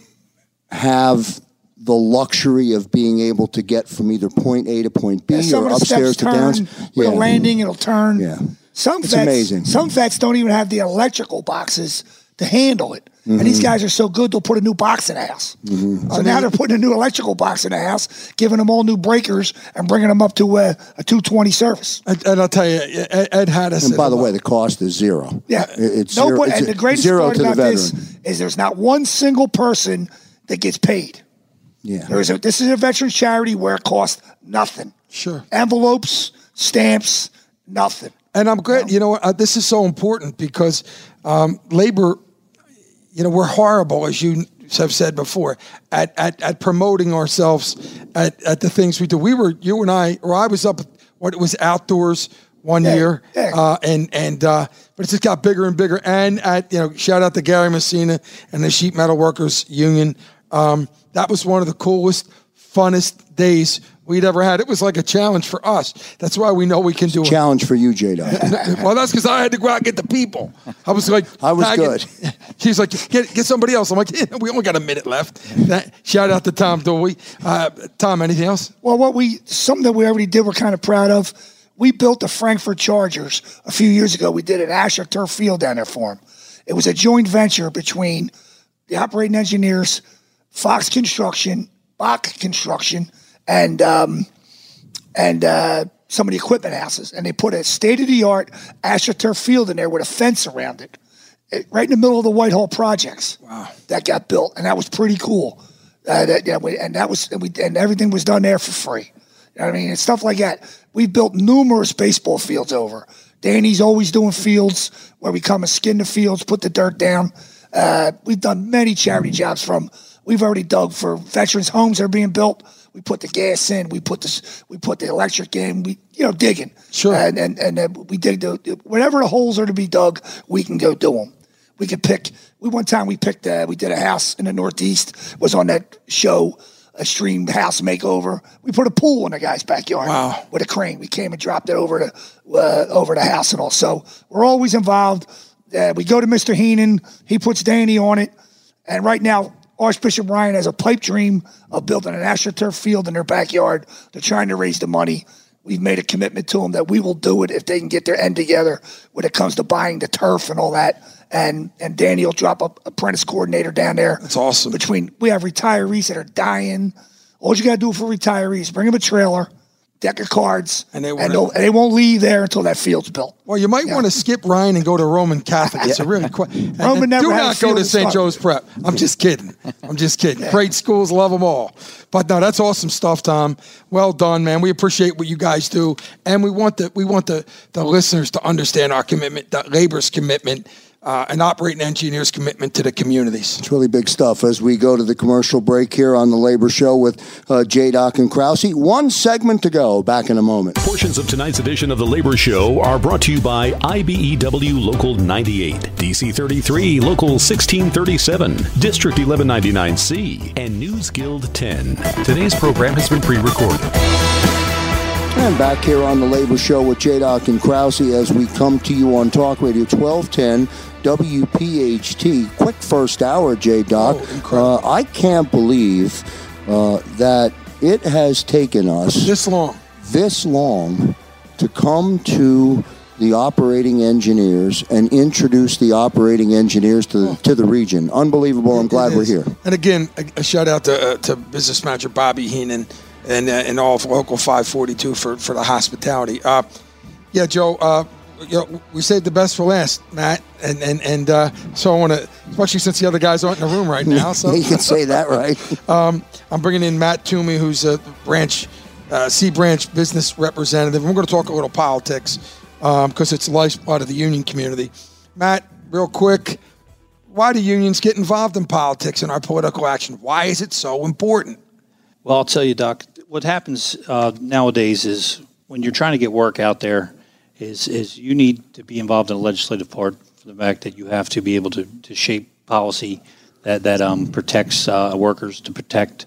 have the luxury of being able to get from either point A to point B or upstairs to downstairs.
With a landing, it'll turn.
Yeah.
It's
amazing.
Some vets don't even have the electrical boxes to handle it. Mm-hmm. And these guys are so good, they'll put a new box in the house. Mm-hmm. So now they're putting a new electrical box in the house, giving them all new breakers and bringing them up to a 220 service.
And I'll tell you, Ed had us.
And by the way, the cost is zero.
Yeah.
It's zero.
And the greatest part about this is there's not one single person that gets paid.
Yeah.
This is a veterans charity where it costs nothing.
Sure.
Envelopes, stamps, nothing.
And I'm glad, this is so important because labor, we're horrible, as you have said before, at promoting ourselves at the things we do. I was up, it was outdoors one year, but it just got bigger and bigger. And shout out to Gary Messina and the Sheet Metal Workers Union. That was one of the coolest, funnest days we'd ever had. It was like a challenge for us. That's why we know we can do it.
Challenge for you, J-Dog.
Well, that's because I had to go out and get the people. I was like,
I was good.
She's like, get somebody else. I'm like, we only got a minute left. Shout out to Tom Dooley. Tom, anything else?
Well, something that we already did, we're kind of proud of. We built the Frankfurt Chargers a few years ago. We did an AstroTurf field down there for them. It was a joint venture between the operating engineers, Fox Construction, Bach Construction, and some of the equipment houses. And they put a state-of-the-art AstroTurf field in there with a fence around it, right in the middle of the Whitehall projects.
Wow.
That got built, and that was pretty cool. and everything was done there for free. You know what I mean? And stuff like that. We've built numerous baseball fields over. Danny's always doing fields where we come and skin the fields, put the dirt down. We've done many charity jobs we've already dug for veterans' homes that are being built. We put the gas in, we put the electric in, digging.
Sure.
And we dig whatever the holes are to be dug, we can go do them. We could pick. We did a house in the Northeast. Was on that show, Extreme House Makeover. We put a pool in the guy's backyard.
Wow.
With a crane. We came and dropped it over the house and all. So we're always involved. We go to Mr. Heenan. He puts Danny on it. And right now, Archbishop Ryan has a pipe dream of building an AstroTurf field in their backyard. They're trying to raise the money. We've made a commitment to them that we will do it if they can get their end together when it comes to buying the turf and all that. And Danny will drop a apprentice coordinator down there.
That's awesome.
We have retirees that are dying. All you got to do for retirees, bring them a trailer, deck of cards, and they won't leave there until that field's built.
Well, you might want to skip Ryan and go to Roman Catholic. It's a really
Roman never
do
had
not
a
go
field
to
to
St.
start
Joe's Prep. I'm just kidding.
Yeah.
Great schools, love them all. But no, that's awesome stuff, Tom. Well done, man. We appreciate what you guys do, and we want the listeners to understand our commitment, the labor's commitment. And operating engineers' commitment to the communities.
It's really big stuff as we go to the commercial break here on the Labor Show with J-Doc and Krause. One segment to go. Back in a moment.
Portions of tonight's edition of the Labor Show are brought to you by IBEW Local 98, DC 33, Local 1637, District 1199C, and News Guild 10. Today's program has been pre-recorded.
And back here on the Labor Show with J-Doc and Krause as we come to you on Talk Radio 1210 WPHT. Quick first hour, J-Doc. I can't believe that it has taken us
this long
to come to the operating engineers and introduce the operating engineers to the region. Unbelievable. I'm glad we're here.
And again, a shout out to business manager Bobby Heenan and all of Local 542 for the hospitality. Joe, we saved the best for last, Matt, and so I want to, especially since the other guys aren't in the room right now. So
you can say that, right?
I'm bringing in Matt Toomey, who's a C branch business representative. We're going to talk a little politics because it's the lifeblood of the union community. Matt, real quick, why do unions get involved in politics and our political action? Why is it so important?
Well, I'll tell you, Doc, what happens nowadays is when you're trying to get work out there is you need to be involved in the legislative part for the fact that you have to be able to shape policy that protects workers, to protect,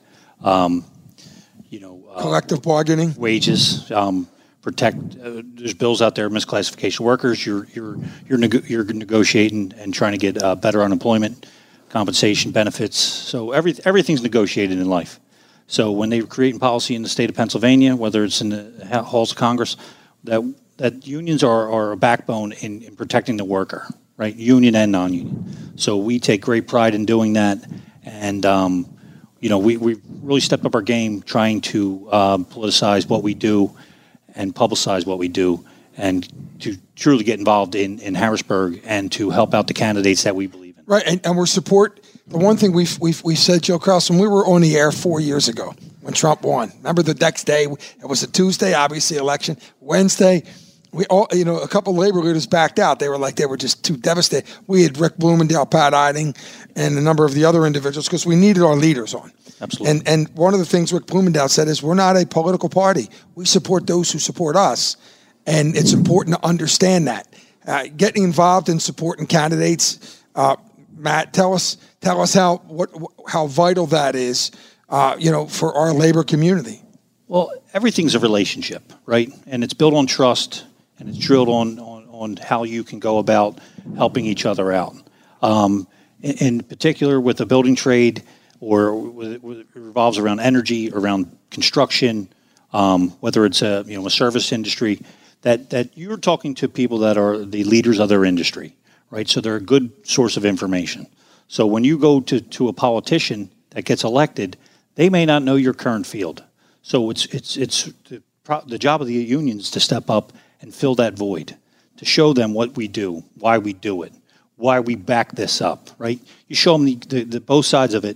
collective bargaining,
wages, protect. There's bills out there, misclassification workers. You're negotiating and trying to get better unemployment, compensation, benefits. So everything's negotiated in life. So when they were creating policy in the state of Pennsylvania, whether it's in the halls of Congress, that unions are a backbone in protecting the worker, right? Union and non-union. So we take great pride in doing that, and we really stepped up our game trying to politicize what we do and publicize what we do, and to truly get involved in Harrisburg and to help out the candidates that we believe in.
Right, and we're support. The one thing we've said, Joe Krause, when we were on the air 4 years ago when Trump won. Remember the next day? It was a Tuesday, obviously election. Wednesday, we all, a couple of labor leaders backed out. They were just too devastated. We had Rick Bloomingdale, Pat Eiding, and a number of the other individuals because we needed our leaders on.
Absolutely.
And one of the things Rick Bloomingdale said is we're not a political party. We support those who support us, and it's important to understand that. Getting involved in supporting candidates, Matt, tell us how vital that is, for our labor community.
Well, everything's a relationship, right? And it's built on trust, and it's drilled on how you can go about helping each other out. In particular, with the building trade, or it revolves around energy, around construction, whether it's a service industry, that you're talking to people that are the leaders of their industry, right? So they're a good source of information. So when you go to a politician that gets elected, they may not know your current field. So it's the job of the unions to step up and fill that void, to show them what we do, why we do it, why we back this up, right? You show them the both sides of it,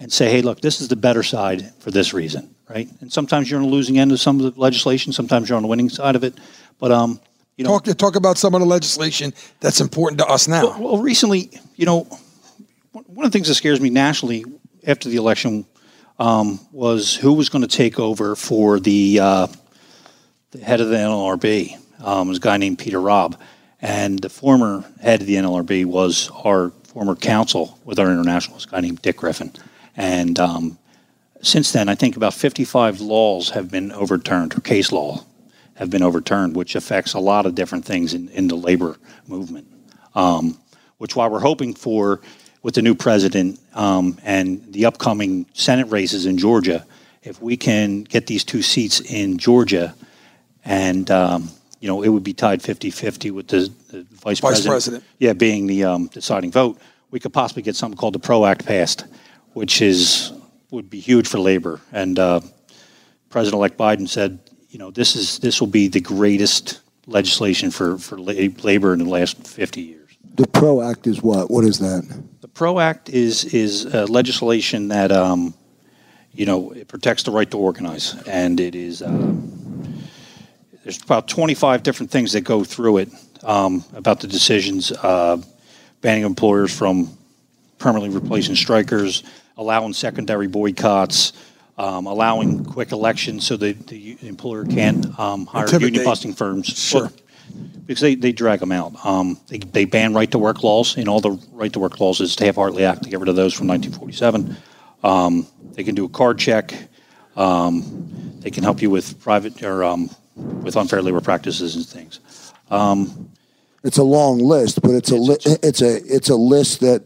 and say, hey, look, this is the better side for this reason, right? And sometimes you're on the losing end of some of the legislation. Sometimes you're on the winning side of it. But, you know.
Talk about some of the legislation that's important to us now.
Well, recently, you know, one of the things that scares me nationally after the election was who was going to take over for the head of the NLRB. It was a guy named Peter Robb. And the former head of the NLRB was our former counsel with our internationalist, a guy named Dick Griffin. And since then, I think about 55 laws have been overturned, or case law have been overturned, which affects a lot of different things in the labor movement. Which why we're hoping for, with the new president and the upcoming Senate races in Georgia, if we can get these 2 seats in Georgia, and you know, it would be tied 50-50 with the vice president. Yeah, being the deciding vote. We could possibly get something called the PRO Act passed, which would be huge for labor. And President-elect Biden said, you know, this will be the greatest legislation for labor in the last 50 years.
The PRO Act is what? What is that?
The PRO Act is legislation that you know, it protects the right to organize, and it is. There's about 25 different things that go through it about the decisions, banning employers from permanently replacing strikers, allowing secondary boycotts, allowing quick elections so the employer can't hire union busting firms.
Sure.
Well, because they drag them out. They ban right-to-work laws. In all the right-to-work laws is Taft-Hartley Act to get rid of those from 1947. They can do a card check. They can help you with private or with unfair labor practices and things.
It's a long list, but it's a list that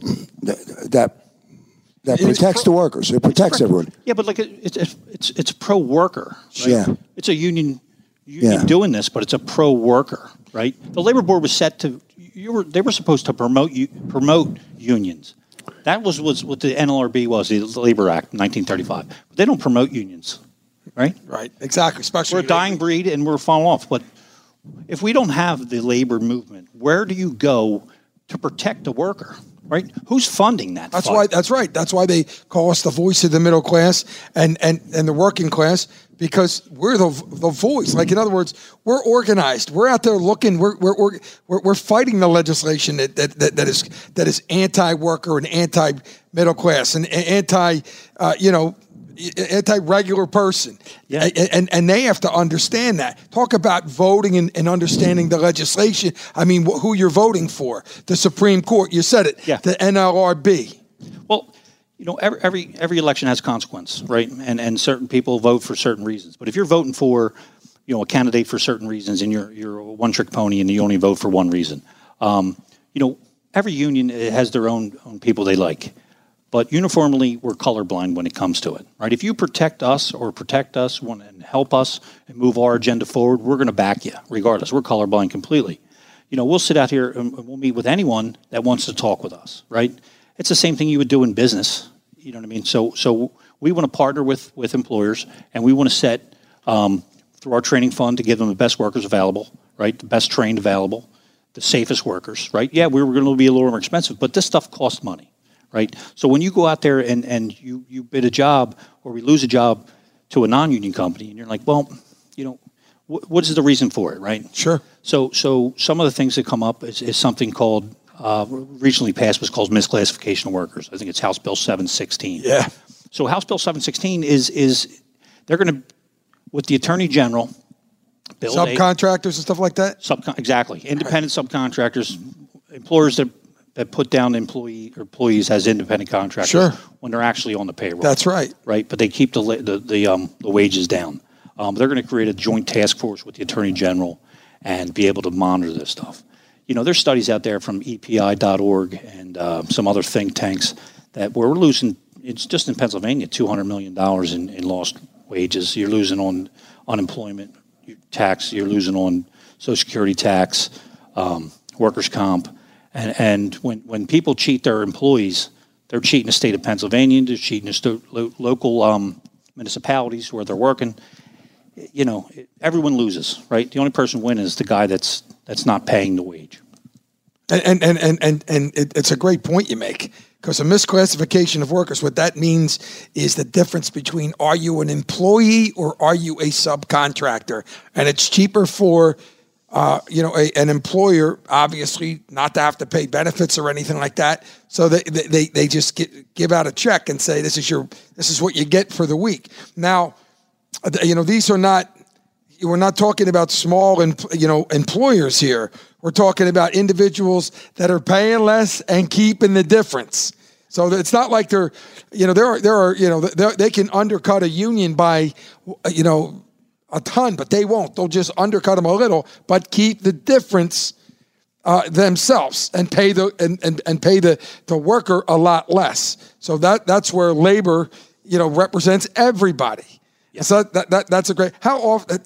protects the workers. It protects everyone.
Yeah, but like it's pro worker. Right?
Yeah,
it's a union doing this, but it's a pro worker, right? The labor board was set to they were supposed to promote unions. That was what the NLRB was, the Labor Act, 1935. But they don't promote unions, right?
Right, exactly. Especially
we're a dying breed and we're falling off. But if we don't have the labor movement, where do you go to protect the worker? Right? Who's funding that?
That's why. That's right. That's why they call us the voice of the middle class and the working class, because we're the voice. Like, in other words, we're organized. We're out there looking. We're fighting the legislation that is anti-worker and anti-middle class and anti-regular person.
Yeah.
And they have to understand that. Talk about voting and understanding the legislation. I mean, who you're voting for. The Supreme Court, you said it.
Yeah.
The NLRB.
Well, you know, every election has consequence, right? And certain people vote for certain reasons. But if you're voting for, you know, a candidate for certain reasons and you're a one-trick pony and you only vote for one reason, you know, every union has their own people they like. But uniformly, we're colorblind when it comes to it, right? If you protect us and help us and move our agenda forward, we're going to back you regardless. We're colorblind completely. You know, we'll sit out here and we'll meet with anyone that wants to talk with us, right? It's the same thing you would do in business. You know what I mean? So we want to partner with employers, and we want to set through our training fund to give them the best workers available, right? The best trained available, the safest workers, right? Yeah, we were going to be a little more expensive, but this stuff costs money. Right. So when you go out there and you bid a job or we lose a job to a non-union company, and you're like, well, you know, what is the reason for it, right?
Sure.
So some of the things that come up is something called recently passed was called misclassification of workers. I think it's House Bill 716.
Yeah.
So House Bill 716 is they're going to, with the Attorney General, build
subcontractors and stuff like that.
Exactly. Independent subcontractors, employers that put down employees as independent contractors
sure.
when they're actually on the payroll.
That's right.
Right, but they keep the wages down. They're going to create a joint task force with the Attorney General and be able to monitor this stuff. You know, there's studies out there from EPI.org and some other think tanks that we're losing. It's just in Pennsylvania, $200 million in lost wages. You're losing on unemployment tax. You're losing on Social Security tax, workers' comp. And when people cheat their employees, they're cheating the state of Pennsylvania, they're cheating the local municipalities where they're working. You know, everyone loses, right? The only person winning is the guy that's not paying the wage.
And it's a great point you make, because a misclassification of workers, what that means is the difference between are you an employee or are you a subcontractor? And it's cheaper for an employer, obviously, not to have to pay benefits or anything like that. So they just give out a check and say, this is what you get for the week. Now, these are not. We're not talking about small, employers here. We're talking about individuals that are paying less and keeping the difference. So it's not like they can undercut a union by, a ton, but they won't. They'll just undercut them a little, but keep the difference themselves and pay the worker a lot less. So that's where labor, represents everybody. Yeah. So that's a great. How often,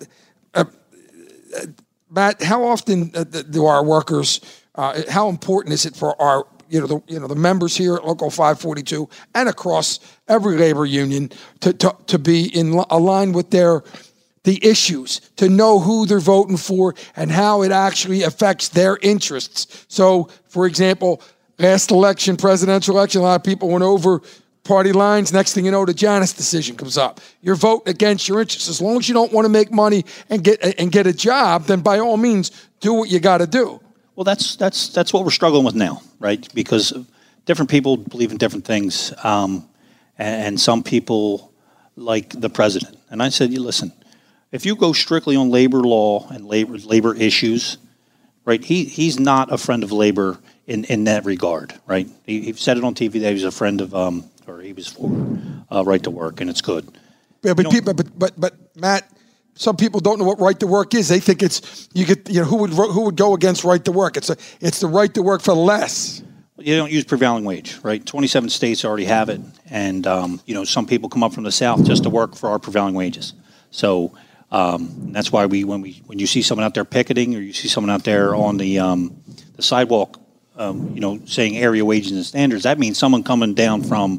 Matt? How often do our workers? How important is it for our the members here at Local 542 and across every labor union to be in aligned with the issues, to know who they're voting for and how it actually affects their interests. So, for example, last election, presidential election, a lot of people went over party lines. Next thing you know, the Janus decision comes up. You're voting against your interests. As long as you don't want to make money and get a job, then by all means, do what you got to do.
Well, that's what we're struggling with now, right? Because different people believe in different things, and some people like the president. And I said, listen, if you go strictly on labor law and labor issues, right? He's not a friend of labor in that regard, right? He said it on TV that he was a friend of, or he was for right to work, and it's good.
Yeah, but Matt, some people don't know what right to work is. They think it's who would go against right to work? It's the right to work for less.
You don't use prevailing wage, right? 27 states already have it, and some people come up from the South just to work for our prevailing wages. So. That's why when you see someone out there picketing, or you see someone out there on the sidewalk, saying area wages and standards, that means someone coming down from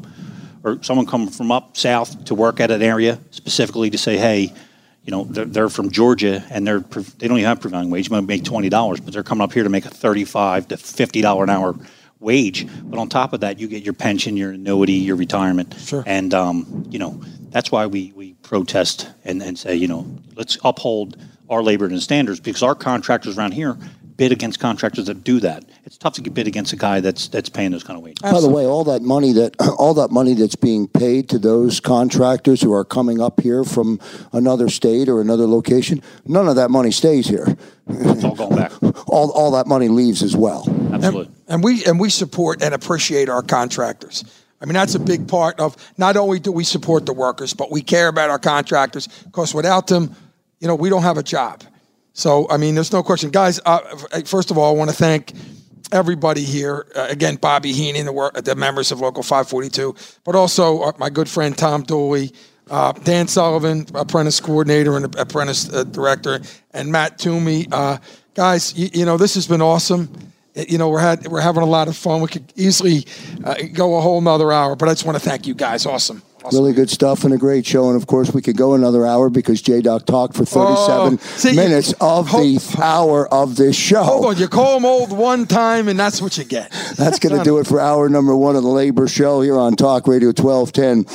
up south to work at an area specifically to say, hey, they're from Georgia and they don't even have prevailing wage. You might make $20, but they're coming up here to make a $35 to $50 an hour wage. But on top of that, you get your pension, your annuity, your retirement.
Sure.
And that's why we protest and say, let's uphold our labor and standards, because our contractors around here bid against contractors that do that. It's tough to bid against a guy that's paying those kind of wages.
By the way, all that money that's being paid to those contractors who are coming up here from another state or another location, none of that money stays here.
It's all going back.
All that money leaves as well.
Absolutely.
And we support and appreciate our contractors. I mean, that's a big part of, not only do we support the workers, but we care about our contractors, because without them, we don't have a job. So, I mean, there's no question. Guys, first of all, I want to thank everybody here. Again, Bobby Heenan, the members of Local 542, but also my good friend Tom Dooley, Dan Sullivan, apprentice coordinator and apprentice director, and Matt Toomey. Guys, this has been awesome. We're having a lot of fun. We could easily go a whole nother hour, but I just want to thank you guys. Awesome.
Really good stuff and a great show. And, of course, we could go another hour because J-Doc talked for 37 minutes of the hour of this show.
Hold on. You call him old one time, and that's what you get.
That's going to do it for hour number one of the Labor Show here on Talk Radio 1210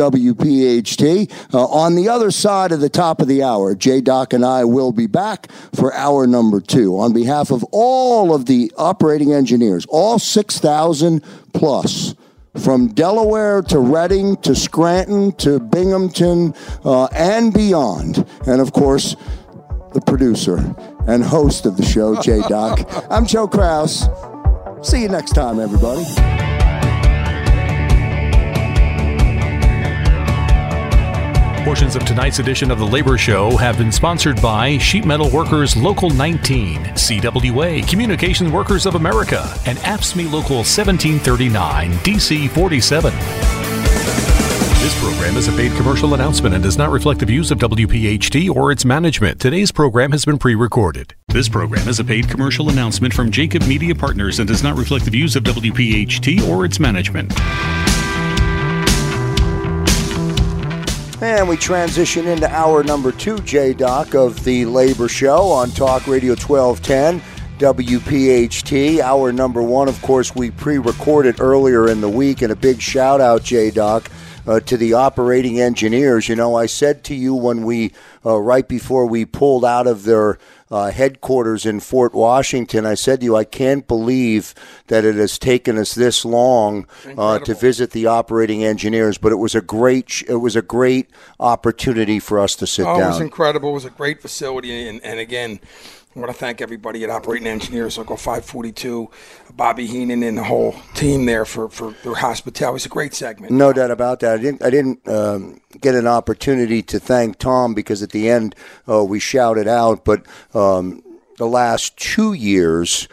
WPHT. On the other side of the top of the hour, J-Doc and I will be back for hour number two. On behalf of all of the operating engineers, all 6,000 plus, from Delaware to Reading to Scranton to Binghamton and beyond. And, of course, the producer and host of the show, J-Doc. I'm Joe Kraus. See you next time, everybody.
Portions of tonight's edition of The Labor Show have been sponsored by Sheet Metal Workers Local 19, CWA, Communications Workers of America, and AFSCME Local 1739, DC 47. This program is a paid commercial announcement and does not reflect the views of WPHT or its management. Today's program has been pre-recorded. This program is a paid commercial announcement from Jacob Media Partners and does not reflect the views of WPHT or its management.
And we transition into hour number two, J-Doc, of the Labor Show on Talk Radio 1210 WPHT. Hour number one, of course, we pre-recorded earlier in the week, and a big shout-out, J-Doc, to the operating engineers. You know, I said to you when we, right before we pulled out of their headquarters in Fort Washington, I said to you, I can't believe that it has taken us this long to visit the operating engineers, but it was a great opportunity for us to sit down.
It was incredible. It was a great facility, and again, I want to thank everybody at Operating Engineers, Local 542, Bobby Heenan, and the whole team there for their hospitality. It was a great segment.
No doubt about that. I didn't get an opportunity to thank Tom because at the end we shouted out, but the last 2 years,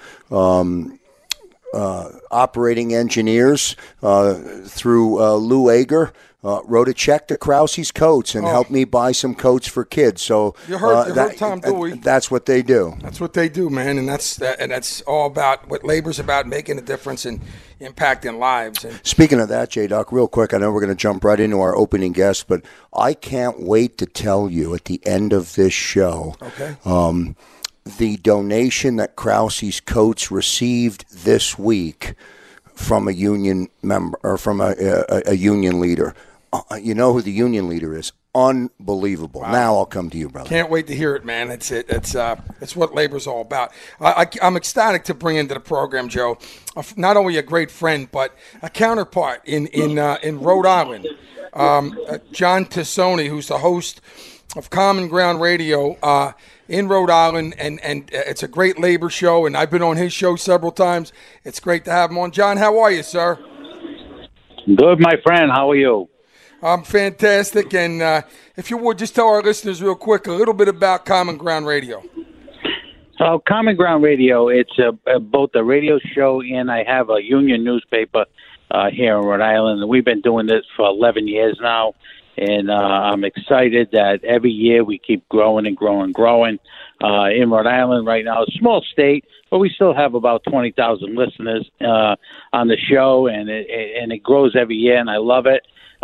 Operating Engineers through Lou Ager wrote a check to Krause's Coats and helped me buy some coats for kids. So
you heard Tom Dewey.
That's what they do.
That's what they do, man, and that's all about what labor's about, making a difference and impacting lives. And
speaking of that, J-Doc, real quick, I know we're going to jump right into our opening guest, but I can't wait to tell you at the end of this show.
Okay.
The donation that Krause's Coats received this week from a union member or from a union leader. You know who the union leader is? Unbelievable. Wow. Now I'll come to you, brother.
Can't wait to hear it, man. It's what labor's all about. I'm ecstatic to bring into the program, Joe, not only a great friend but a counterpart in Rhode Island, John Tassoni, who's the host of Common Ground Radio in Rhode Island, and it's a great labor show, and I've been on his show several times. It's great to have him on. John, how are you, sir?
Good, my friend. How are you?
I'm fantastic, and if you would, just tell our listeners real quick a little bit about Common Ground Radio.
So Common Ground Radio, it's both a radio show and I have a union newspaper here in Rhode Island. We've been doing this for 11 years now, and I'm excited that every year we keep growing and growing and growing. In Rhode Island right now, a small state, but we still have about 20,000 listeners on the show, and it grows every year, and I love it.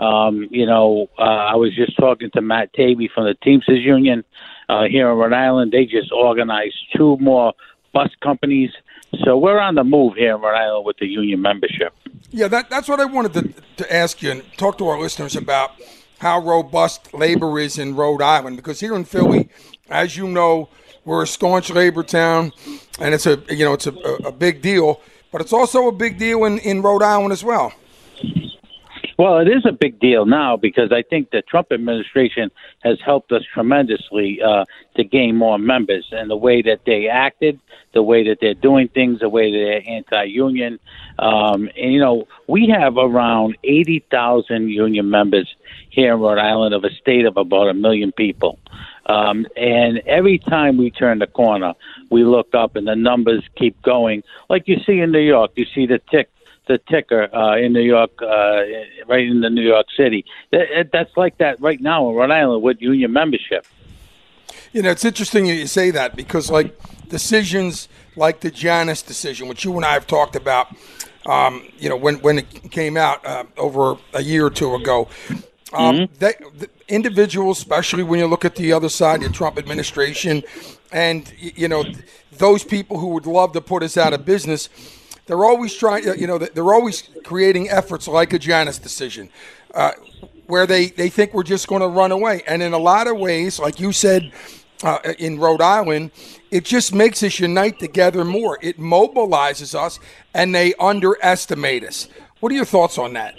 I was just talking to Matt Tavey from the Teamsters Union here in Rhode Island. They just organized 2 more bus companies. So we're on the move here in Rhode Island with the union membership.
Yeah, that's what I wanted to ask you and talk to our listeners about how robust labor is in Rhode Island. Because here in Philly, as you know, we're a staunch labor town, and it's a big deal. But it's also a big deal in Rhode Island as well.
Well, it is a big deal now because I think the Trump administration has helped us tremendously to gain more members, and the way that they acted, the way that they're doing things, the way that they're anti-union. We have around 80,000 union members here in Rhode Island of a state of about 1 million people. And every time we turn the corner, we look up and the numbers keep going. Like you see in New York, you see the ticker in New York, right in the New York City. That's like that right now in Rhode Island with union membership.
You know, it's interesting you say that because, like, decisions like the Janus decision, which you and I have talked about, when it came out over a year or two ago, the individuals, especially when you look at the other side, the Trump administration, and, those people who would love to put us out of business, they're always they're always creating efforts like a Janus decision where they think we're just going to run away. And in a lot of ways, like you said, in Rhode Island, it just makes us unite together more. It mobilizes us, and they underestimate us. What are your thoughts on that?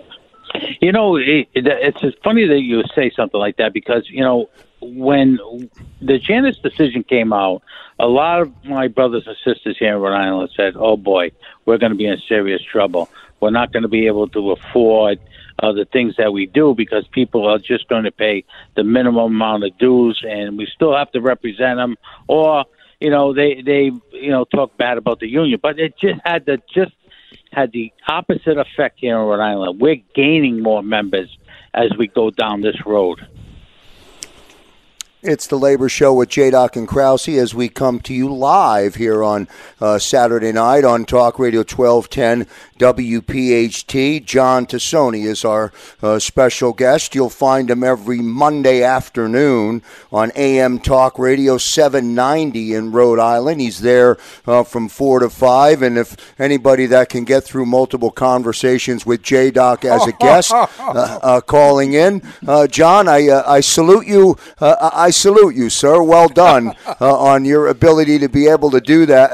It's funny that you say something like that because, when the Janus decision came out, a lot of my brothers and sisters here in Rhode Island said, oh, boy, we're going to be in serious trouble. We're not going to be able to afford the things that we do because people are just going to pay the minimum amount of dues, and we still have to represent them. Or, they talk bad about the union. But it just had the opposite effect here in Rhode Island. We're gaining more members as we go down this road.
It's the Labor Show with J-Doc and Krause as we come to you live here on Saturday night on Talk Radio 1210 WPHT. John Tassoni is our special guest. You'll find him every Monday afternoon on AM Talk Radio 790 in Rhode Island. He's there from 4 to 5, and if anybody that can get through multiple conversations with J-Doc as a guest calling in, John, I salute you. I salute you, sir. Well done on your ability to be able to do that.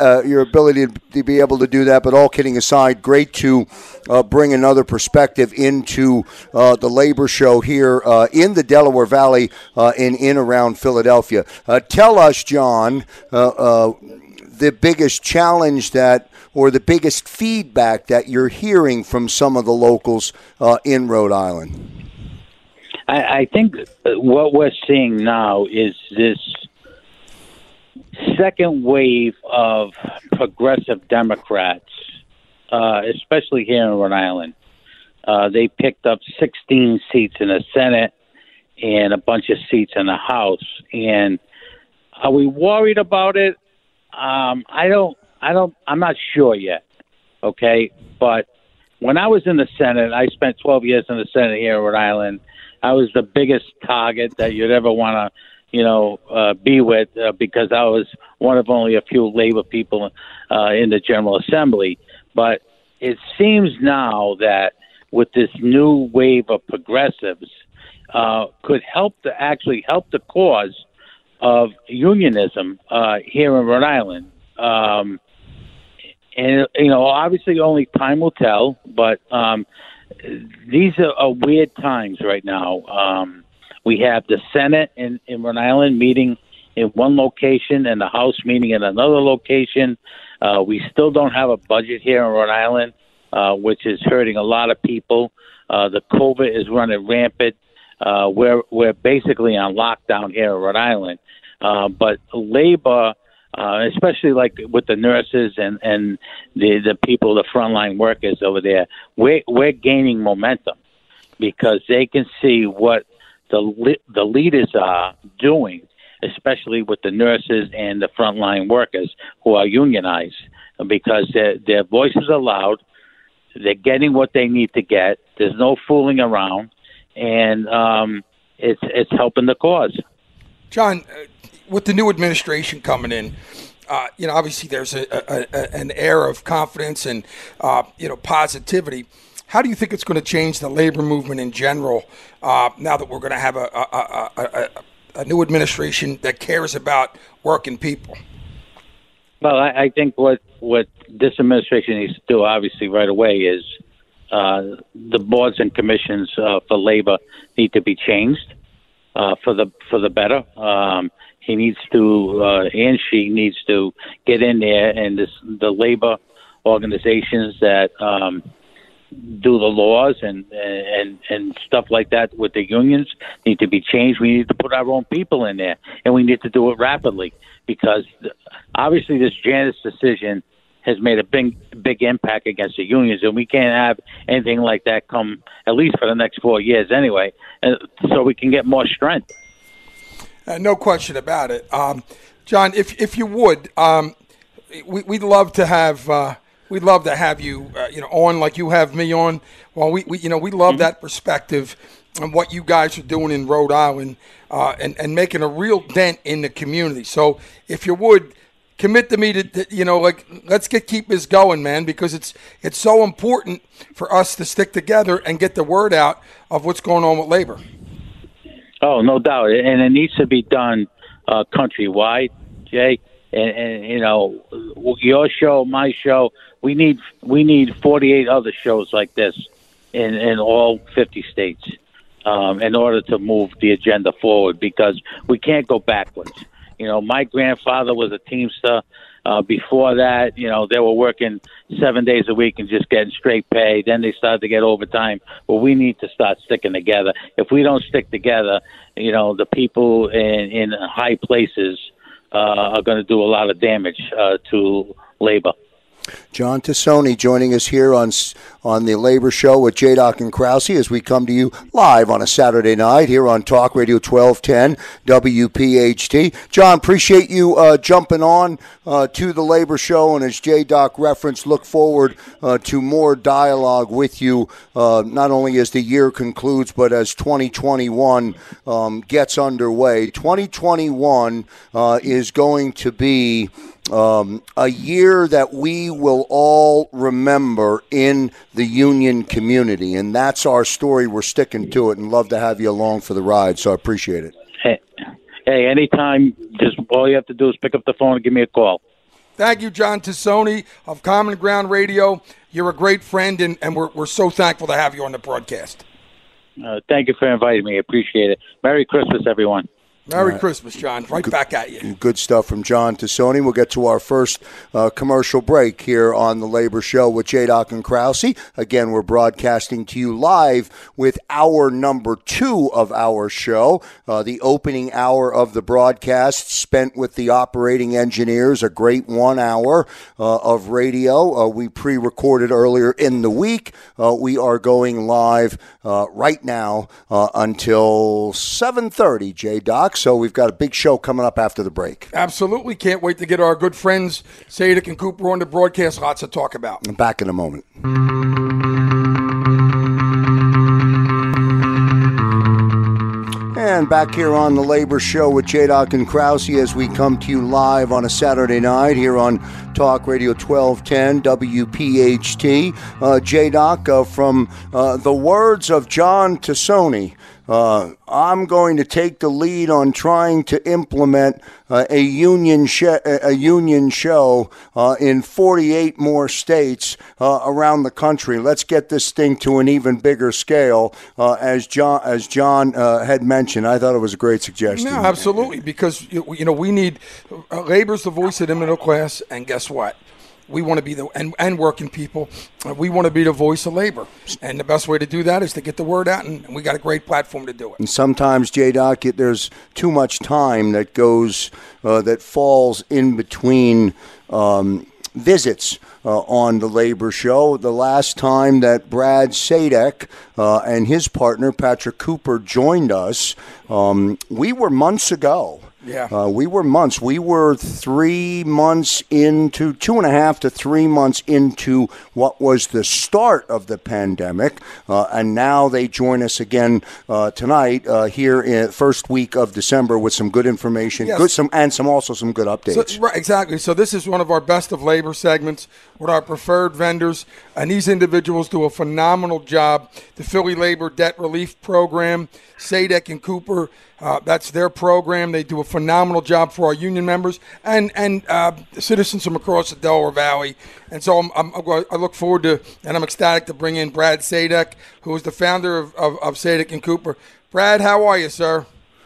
But all kidding aside, great to bring another perspective into the Labor Show here in the Delaware Valley and in around Philadelphia. Tell us, John, the biggest challenge or the biggest feedback that you're hearing from some of the locals in Rhode Island.
I think what we're seeing now is this second wave of progressive Democrats, especially here in Rhode Island. They picked up 16 seats in the Senate and a bunch of seats in the House. And are we worried about it? I'm not sure yet. Okay. But when I was in the Senate, I spent 12 years in the Senate here in Rhode Island. I was the biggest target that you'd ever want to, be with because I was one of only a few labor people in the General Assembly. But it seems now that with this new wave of progressives could help the cause of unionism here in Rhode Island. And, obviously only time will tell, but these are weird times right now. We have the Senate in Rhode Island meeting in one location and the House meeting in another location. We still don't have a budget here in Rhode Island, which is hurting a lot of people. The COVID is running rampant. We're basically on lockdown here in Rhode Island. But labor, especially like with the nurses and the people, the frontline workers over there, we're gaining momentum because they can see what the leaders are doing, especially with the nurses and the frontline workers who are unionized, because their voices are loud. They're getting what they need to get. There's no fooling around, and it's helping the cause.
John, with the new administration coming in, obviously there's an air of confidence and positivity. How do you think it's going to change the labor movement in general now that we're going to have a new administration that cares about working people?
Well, I think what this administration needs to do, obviously, right away is the boards and commissions for labor need to be changed for the better. He needs to, and she needs to get in there, and the labor organizations that do the laws and stuff like that with the unions need to be changed. We need to put our own people in there, and we need to do it rapidly because obviously this Janus decision has made a big impact against the unions, and we can't have anything like that come at least for the next 4 years anyway, so we can get more strength.
No question about it. John, if you would, we'd love to have we'd love to have you on like you have me on. Well, we love that perspective and what you guys are doing in Rhode Island and making a real dent in the community. So if you would commit to me to let's keep this going, man, because it's so important for us to stick together and get the word out of what's going on with labor.
Oh, no doubt, and it needs to be done countrywide, Jay. And your show, my show, we need 48 other shows like this in all 50 states in order to move the agenda forward, because we can't go backwards. My grandfather was a Teamster. Before that, they were working 7 days a week and just getting straight pay. Then they started to get overtime. Well, we need to start sticking together. If we don't stick together, the people in high places are going to do a lot of damage to labor.
John Tassoni joining us here on the Labor Show with J-Doc and Krause as we come to you live on a Saturday night here on Talk Radio 1210 WPHT. John, appreciate you jumping on to the Labor Show, and as J-Doc referenced, look forward to more dialogue with you, not only as the year concludes, but as 2021 gets underway. 2021 is going to be a year that we will all remember in the union community, and that's our story. We're sticking to it, and love to have you along for the ride, so I appreciate it.
Hey, anytime, just all you have to do is pick up the phone and give me a call.
Thank you, John Tassoni of Common Ground Radio. You're a great friend, and we're so thankful to have you on the broadcast.
Thank you for inviting me. Appreciate it. Merry Christmas, everyone.
Merry Christmas, John. Right back at you.
Good stuff from John Tassoni. We'll get to our first commercial break here on the Labor Show with J-Doc and Krause. Again, we're broadcasting to you live with hour number 2 of our show. The opening hour of the broadcast spent with the operating engineers, a great 1 hour of radio. We pre-recorded earlier in the week. We are going live right now until 7:30, J-Doc. So we've got a big show coming up after the break.
Absolutely. Can't wait to get our good friends Sadek and Cooper on the broadcast. Lots to talk about.
I'm back in a moment. And back here on the Labor Show with J-Doc and Krause as we come to you live on a Saturday night here on Talk Radio 1210 WPHT. J-Doc, from the words of John Tassoni, I'm going to take the lead on trying to implement a union show in 48 more states around the country. Let's get this thing to an even bigger scale, as John had mentioned. I thought it was a great suggestion.
No, absolutely, because we need labor's the voice of the middle class, and guess what? We want to be and working people. We want to be the voice of labor, and the best way to do that is to get the word out, and we got a great platform to do it.
And sometimes, J-Doc, there's too much time that goes that falls in between visits on the Labor Show. The last time that Brad Sadek and his partner Patrick Cooper joined us, we were months ago.
Yeah.
We were months. We were 3 months into, 2.5 to 3 months into what was the start of the pandemic. And now they join us again tonight here in first week of December with some good information,
yes.
some good updates.
So, right, exactly. So this is one of our best of labor segments with our preferred vendors, and these individuals do a phenomenal job. The Philly Labor Debt Relief Program, Sadek and Cooper, that's their program. They do a phenomenal job for our union members and citizens from across the Delaware Valley. And so I look forward to, and I'm ecstatic to bring in Brad Sadek, who is the founder of Sadek and Cooper. Brad, how are you, sir?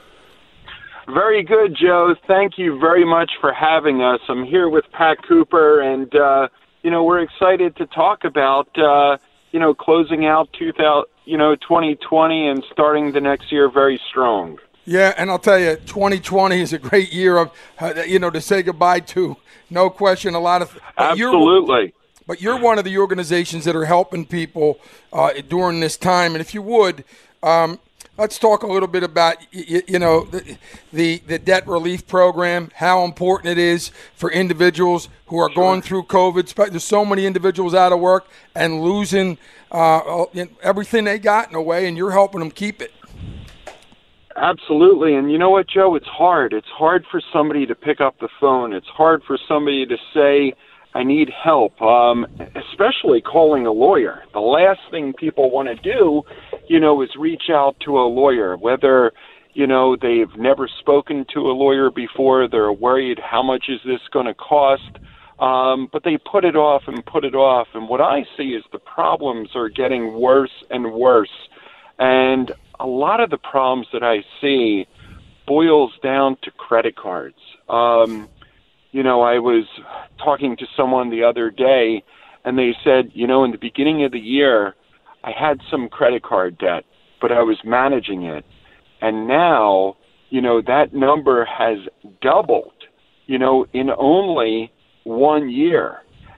Very good, Joe. Thank you very much for having us. I'm here with Pat Cooper, and we're excited to talk about closing out 2020 and starting the next year very strong.
Yeah, and I'll tell you, 2020 is a great year of, to say goodbye to. No question, a lot of.
Absolutely.
But you're one of the organizations that are helping people during this time, and if you would. Let's talk a little bit about, the debt relief program, how important it is for individuals who are going through COVID. There's so many individuals out of work and losing everything they got in a way, and you're helping them keep it.
Absolutely. And you know what, Joe? It's hard. It's hard for somebody to pick up the phone. It's hard for somebody to say, I need help, especially calling a lawyer. The last thing people want to do, is reach out to a lawyer, whether, they've never spoken to a lawyer before, they're worried how much is this going to cost, but they put it off. And what I see is the problems are getting worse and worse. And a lot of the problems that I see boils down to credit cards. I was talking to someone the other day, and they said, in the beginning of the year, I had some credit card debt, but I was managing it. And now, that number has doubled, in only 1 year.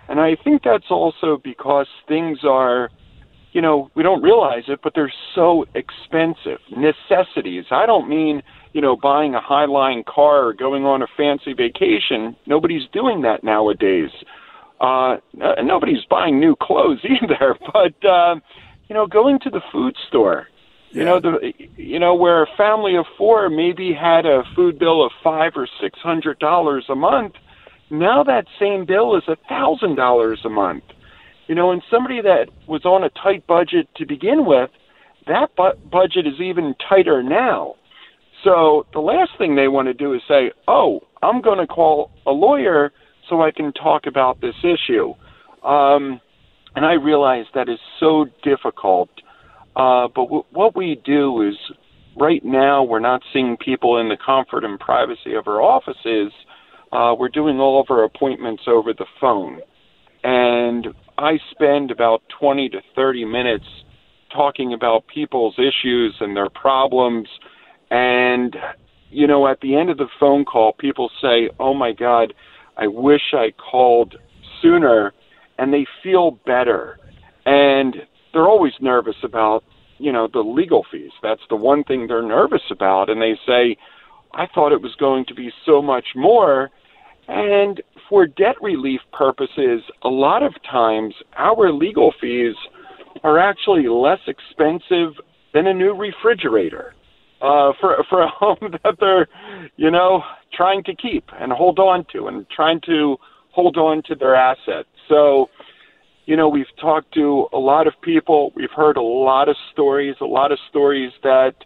And I think that's also because things are, we don't realize it, but they're so expensive. Necessities. I don't mean, buying a high-line car or going on a fancy vacation. Nobody's doing that nowadays. Nobody's buying new clothes either. But, going to the food store, where a family of four maybe had a food bill of $500 or $600 a month, now that same bill is $1,000 a month. And somebody that was on a tight budget to begin with, that budget is even tighter now. So the last thing they want to do is say, oh, I'm going to call a lawyer so I can talk about this issue. And I realize that is so difficult. But what we do is right now we're not seeing people in the comfort and privacy of our offices. We're doing all of our appointments over the phone. And I spend about 20 to 30 minutes talking about people's issues and their problems. And, at the end of the phone call, people say, oh, my God, I wish I called sooner. And they feel better. And they're always nervous about, the legal fees. That's the one thing they're nervous about. And they say, I thought it was going to be so much more. And for debt relief purposes, a lot of times our legal fees are actually less expensive than a new refrigerator for a home that they're, trying to keep and hold on to and trying to hold on to their assets. So, we've talked to a lot of people. We've heard a lot of stories that,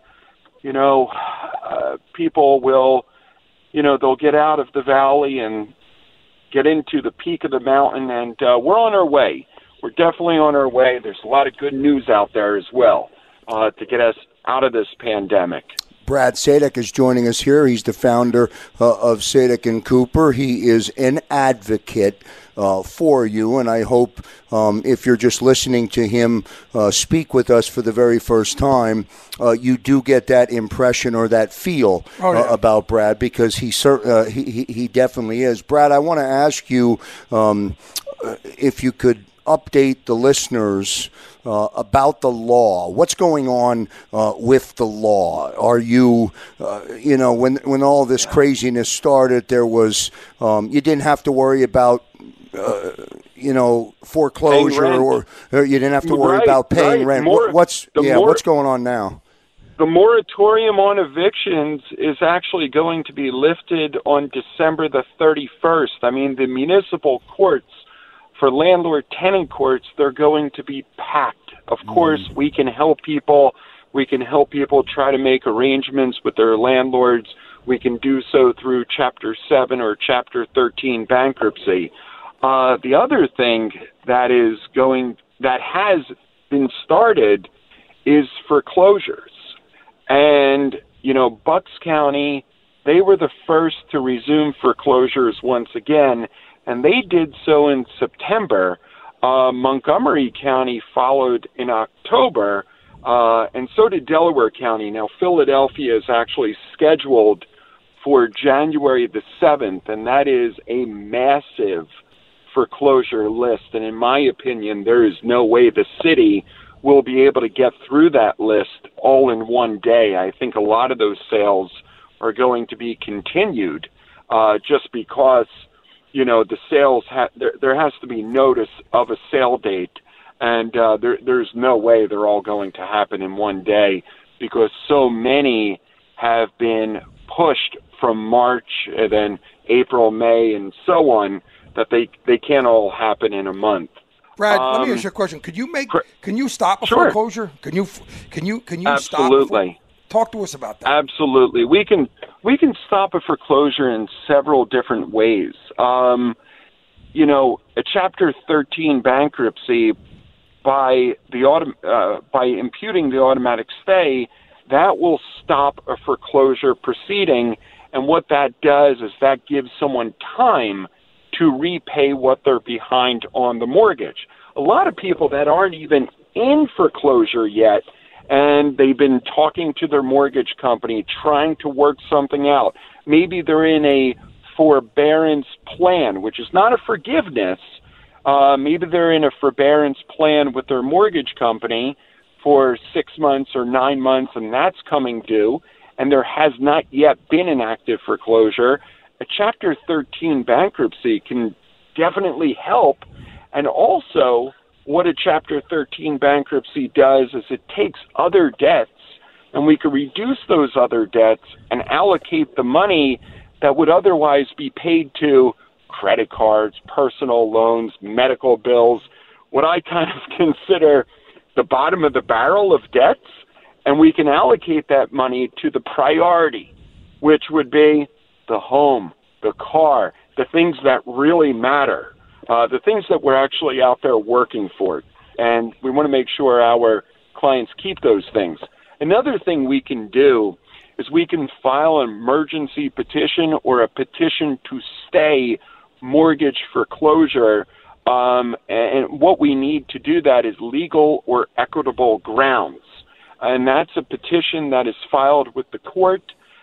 people will, they'll get out of the valley and get into the peak of the mountain, and we're on our way. We're definitely on our way. There's a lot of good news out there as well to get us out of this pandemic.
Brad Sadek is joining us here. He's the founder of Sadek & Cooper. He is an advocate for you, and I hope if you're just listening to him speak with us for the very first time, you do get that impression or that feel about Brad, because he definitely is. Brad, I want to ask you if you could update the listeners about the law. What's going on with the law? Are you, when all this craziness started, there was, you didn't have to worry about, foreclosure, or you didn't have to worry about paying rent. What's going on now?
The moratorium on evictions is actually going to be lifted on December the 31st. I mean, the municipal courts, for landlord-tenant courts, they're going to be packed. Of course, we can help people. We can help people try to make arrangements with their landlords. We can do so through Chapter 7 or Chapter 13 bankruptcy. The other thing that has been started is foreclosures. And, Bucks County, they were the first to resume foreclosures once again, and they did so in September. Montgomery County followed in October, and so did Delaware County. Now, Philadelphia is actually scheduled for January the 7th, and that is a massive foreclosure list. And in my opinion, there is no way the city will be able to get through that list all in one day. I think a lot of those sales are going to be continued just because the sales, there has to be notice of a sale date, and there's no way they're all going to happen in one day, because so many have been pushed from March and then April, May, and so on, that they can't all happen in a month.
Brad, let me ask you a question. Can you stop a foreclosure? Can you
Absolutely.
Stop? Talk to us about that.
Absolutely. We can stop a foreclosure in several different ways. A Chapter 13 bankruptcy, by imputing the automatic stay, that will stop a foreclosure proceeding. And what that does is that gives someone time to repay what they're behind on the mortgage. A lot of people that aren't even in foreclosure yet, and they've been talking to their mortgage company, trying to work something out. Maybe they're in a forbearance plan, which is not a forgiveness, Maybe they're in a forbearance plan with their mortgage company for 6 months or 9 months, and that's coming due, and there has not yet been an active foreclosure. A Chapter 13 bankruptcy can definitely help. And also, what a Chapter 13 bankruptcy does is it takes other debts, and we can reduce those other debts and allocate the money that would otherwise be paid to credit cards, personal loans, medical bills, what I kind of consider the bottom of the barrel of debts, and we can allocate that money to the priority, which would be the home, the car, the things that really matter, the things that we're actually out there working for. And we want to make sure our clients keep those things. Another thing we can do is we can file an emergency petition or a petition to stay mortgage foreclosure. And what we need to do that is legal or equitable grounds. And that's a petition that is filed with the court.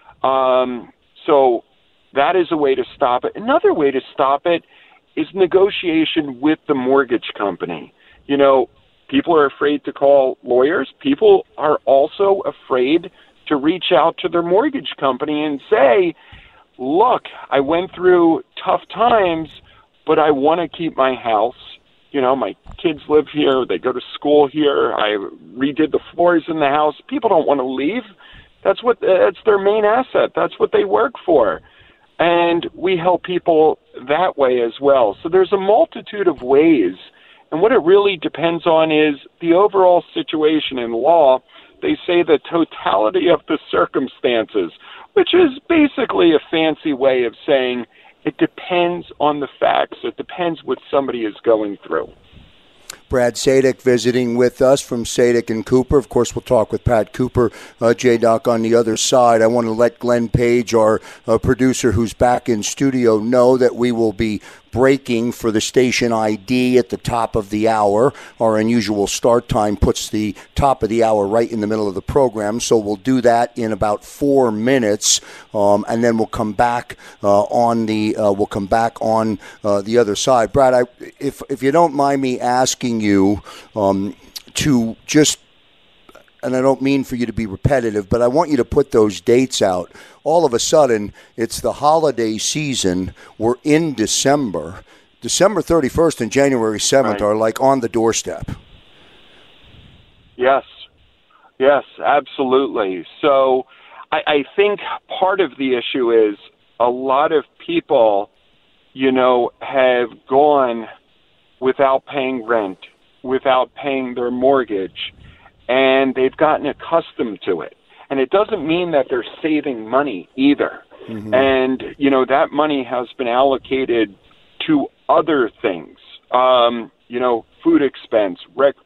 So that is a way to stop it. Another way to stop it is negotiation with the mortgage company. You know, people are afraid to call lawyers. People are also afraid to reach out to their mortgage company and say, look, I went through tough times, but I want to keep my house. You know, my kids live here. They go to school here. I redid the floors in the house. People don't want to leave. That's their main asset. That's what they work for. And we help people that way as well. So there's a multitude of ways. And what it really depends on is the overall situation in law. They say the totality of the circumstances, which is basically a fancy way of saying it depends on the facts. It depends what somebody is going through.
Brad Sadek visiting with us from Sadek and Cooper. Of course, we'll talk with Pat Cooper, J-Doc, on the other side. I want to let Glenn Page, our producer who's back in studio, know that we will be breaking for the station ID at the top of the hour. Our unusual start time puts the top of the hour right in the middle of the program, so we'll do that in about 4 minutes, and then we'll come back on the other side. Brad, if you don't mind me asking you to just, and I don't mean for you to be repetitive, but I want you to put those dates out. All of a sudden, it's the holiday season. We're in December. December 31st and January 7th are like on the doorstep.
Yes, absolutely. So I think part of the issue is a lot of people, you know, have gone without paying rent, without paying their mortgage, and they've gotten accustomed to it. And it doesn't mean that they're saving money either. Mm-hmm. And, you know, that money has been allocated to other things, you know, food expense,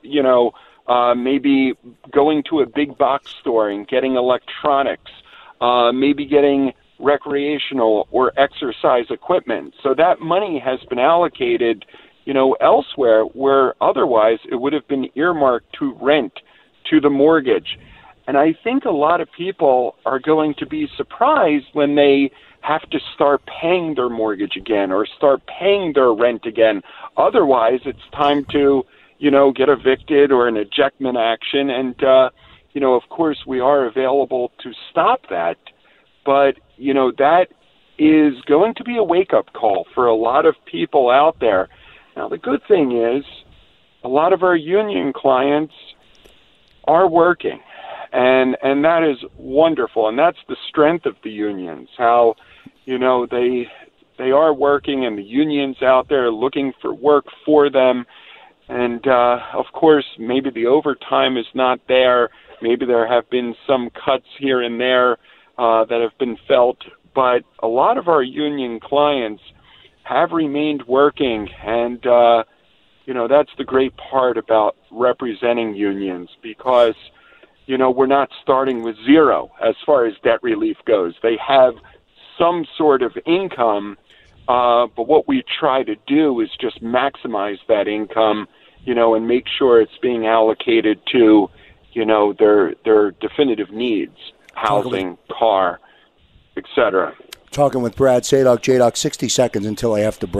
maybe going to a big box store and getting electronics, maybe getting recreational or exercise equipment. So that money has been allocated, you know, elsewhere where otherwise it would have been earmarked to rent, to the mortgage. And I think a lot of people are going to be surprised when they have to start paying their mortgage again or start paying their rent again. Otherwise, it's time to, you know, get evicted or an ejectment action. And, you know, of course, we are available to stop that. But, you know, that is going to be a wake-up call for a lot of people out there. Now, the good thing is a lot of our union clients are working. And that is wonderful, and that's the strength of the unions, how, you know, they are working and the unions out there looking for work for them. And, of course, maybe the overtime is not there. Maybe there have been some cuts here and there that have been felt. But a lot of our union clients have remained working, and, you know, that's the great part about representing unions because, you know, we're not starting with zero as far as debt relief goes. They have some sort of income, but what we try to do is just maximize that income, you know, and make sure it's being allocated to, you know, their definitive needs, housing, car, etc.
Talking with Brad Sadek, J-Doc, 60 seconds until I have to break.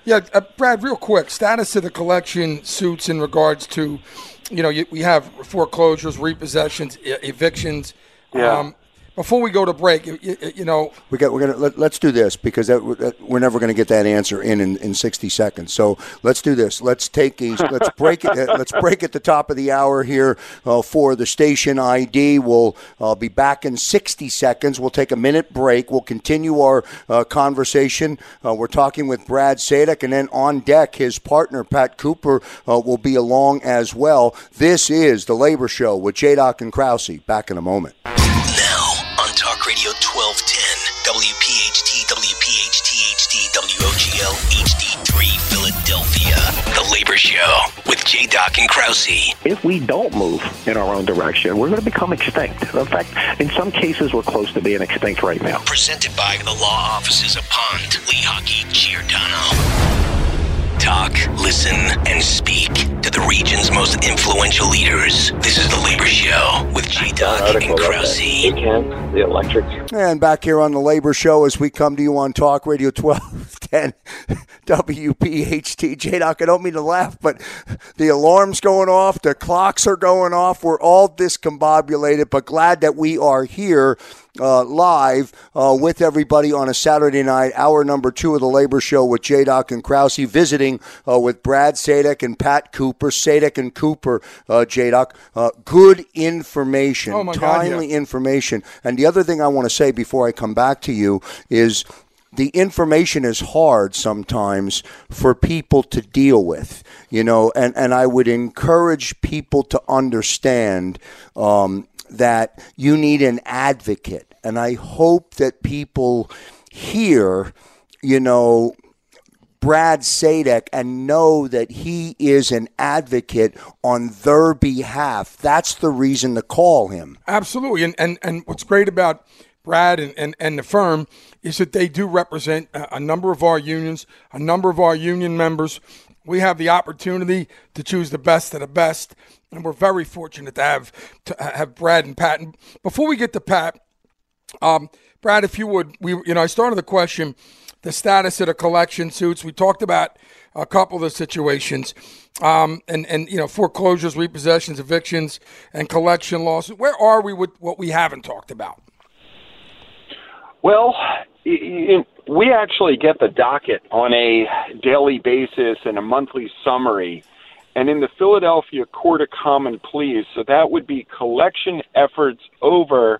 Yeah, Brad, real quick, status of the collection suits in regards to, we have foreclosures, repossessions, evictions.
Yeah.
Before we go to break,
let's do this because we're never going to get that answer in 60 seconds. So let's do this. Let's break it. Let's break at the top of the hour here for the station ID. We'll be back in 60 seconds. We'll take a minute break. We'll continue our conversation. We're talking with Brad Sadek, and then on deck, his partner Pat Cooper will be along as well. This is the Labor Show with J-Doc and Krause. Back in a moment.
Talk Radio 1210, WPHT, WPHT-HD, WOGL, HD3, Philadelphia. The Labor Show with J-Doc and Krause.
If we don't move in our own direction, we're going to become extinct. In fact, in some cases, we're close to being extinct right now.
Presented by the law offices of Pond, Lehocky, Giordano. Talk, listen, and speak to the region's most influential leaders. This is the Labor Show with J-Doc and Krause.
The electric.
And back here on the Labor Show as we come to you on Talk Radio 1210 WPHT. J-Doc, I don't mean to laugh, but the alarm's going off, the clocks are going off. We're all discombobulated, but glad that we are here live with everybody on a Saturday night, hour number 2 of the Labor Show with J-Doc and Krause, visiting with Brad Sadek and Pat Cooper. Sadek and Cooper, J-Doc. Good information, timely information. And the other thing I want to say before I come back to you is the information is hard sometimes for people to deal with, and I would encourage people to understand that you need an advocate. And I hope that people hear, Brad Sadek and know that he is an advocate on their behalf. That's the reason to call him.
Absolutely. And what's great about Brad and the firm is that they do represent a number of our unions, a number of our union members. We have the opportunity to choose the best of the best, and we're very fortunate to have Brad and Pat. And before we get to Pat, Brad, if you would, I started the question, the status of the collection suits. We talked about a couple of the situations, and foreclosures, repossessions, evictions, and collection losses. Where are we with what we haven't talked about?
Well, we actually get the docket on a daily basis and a monthly summary. And in the Philadelphia Court of Common Pleas, so that would be collection efforts over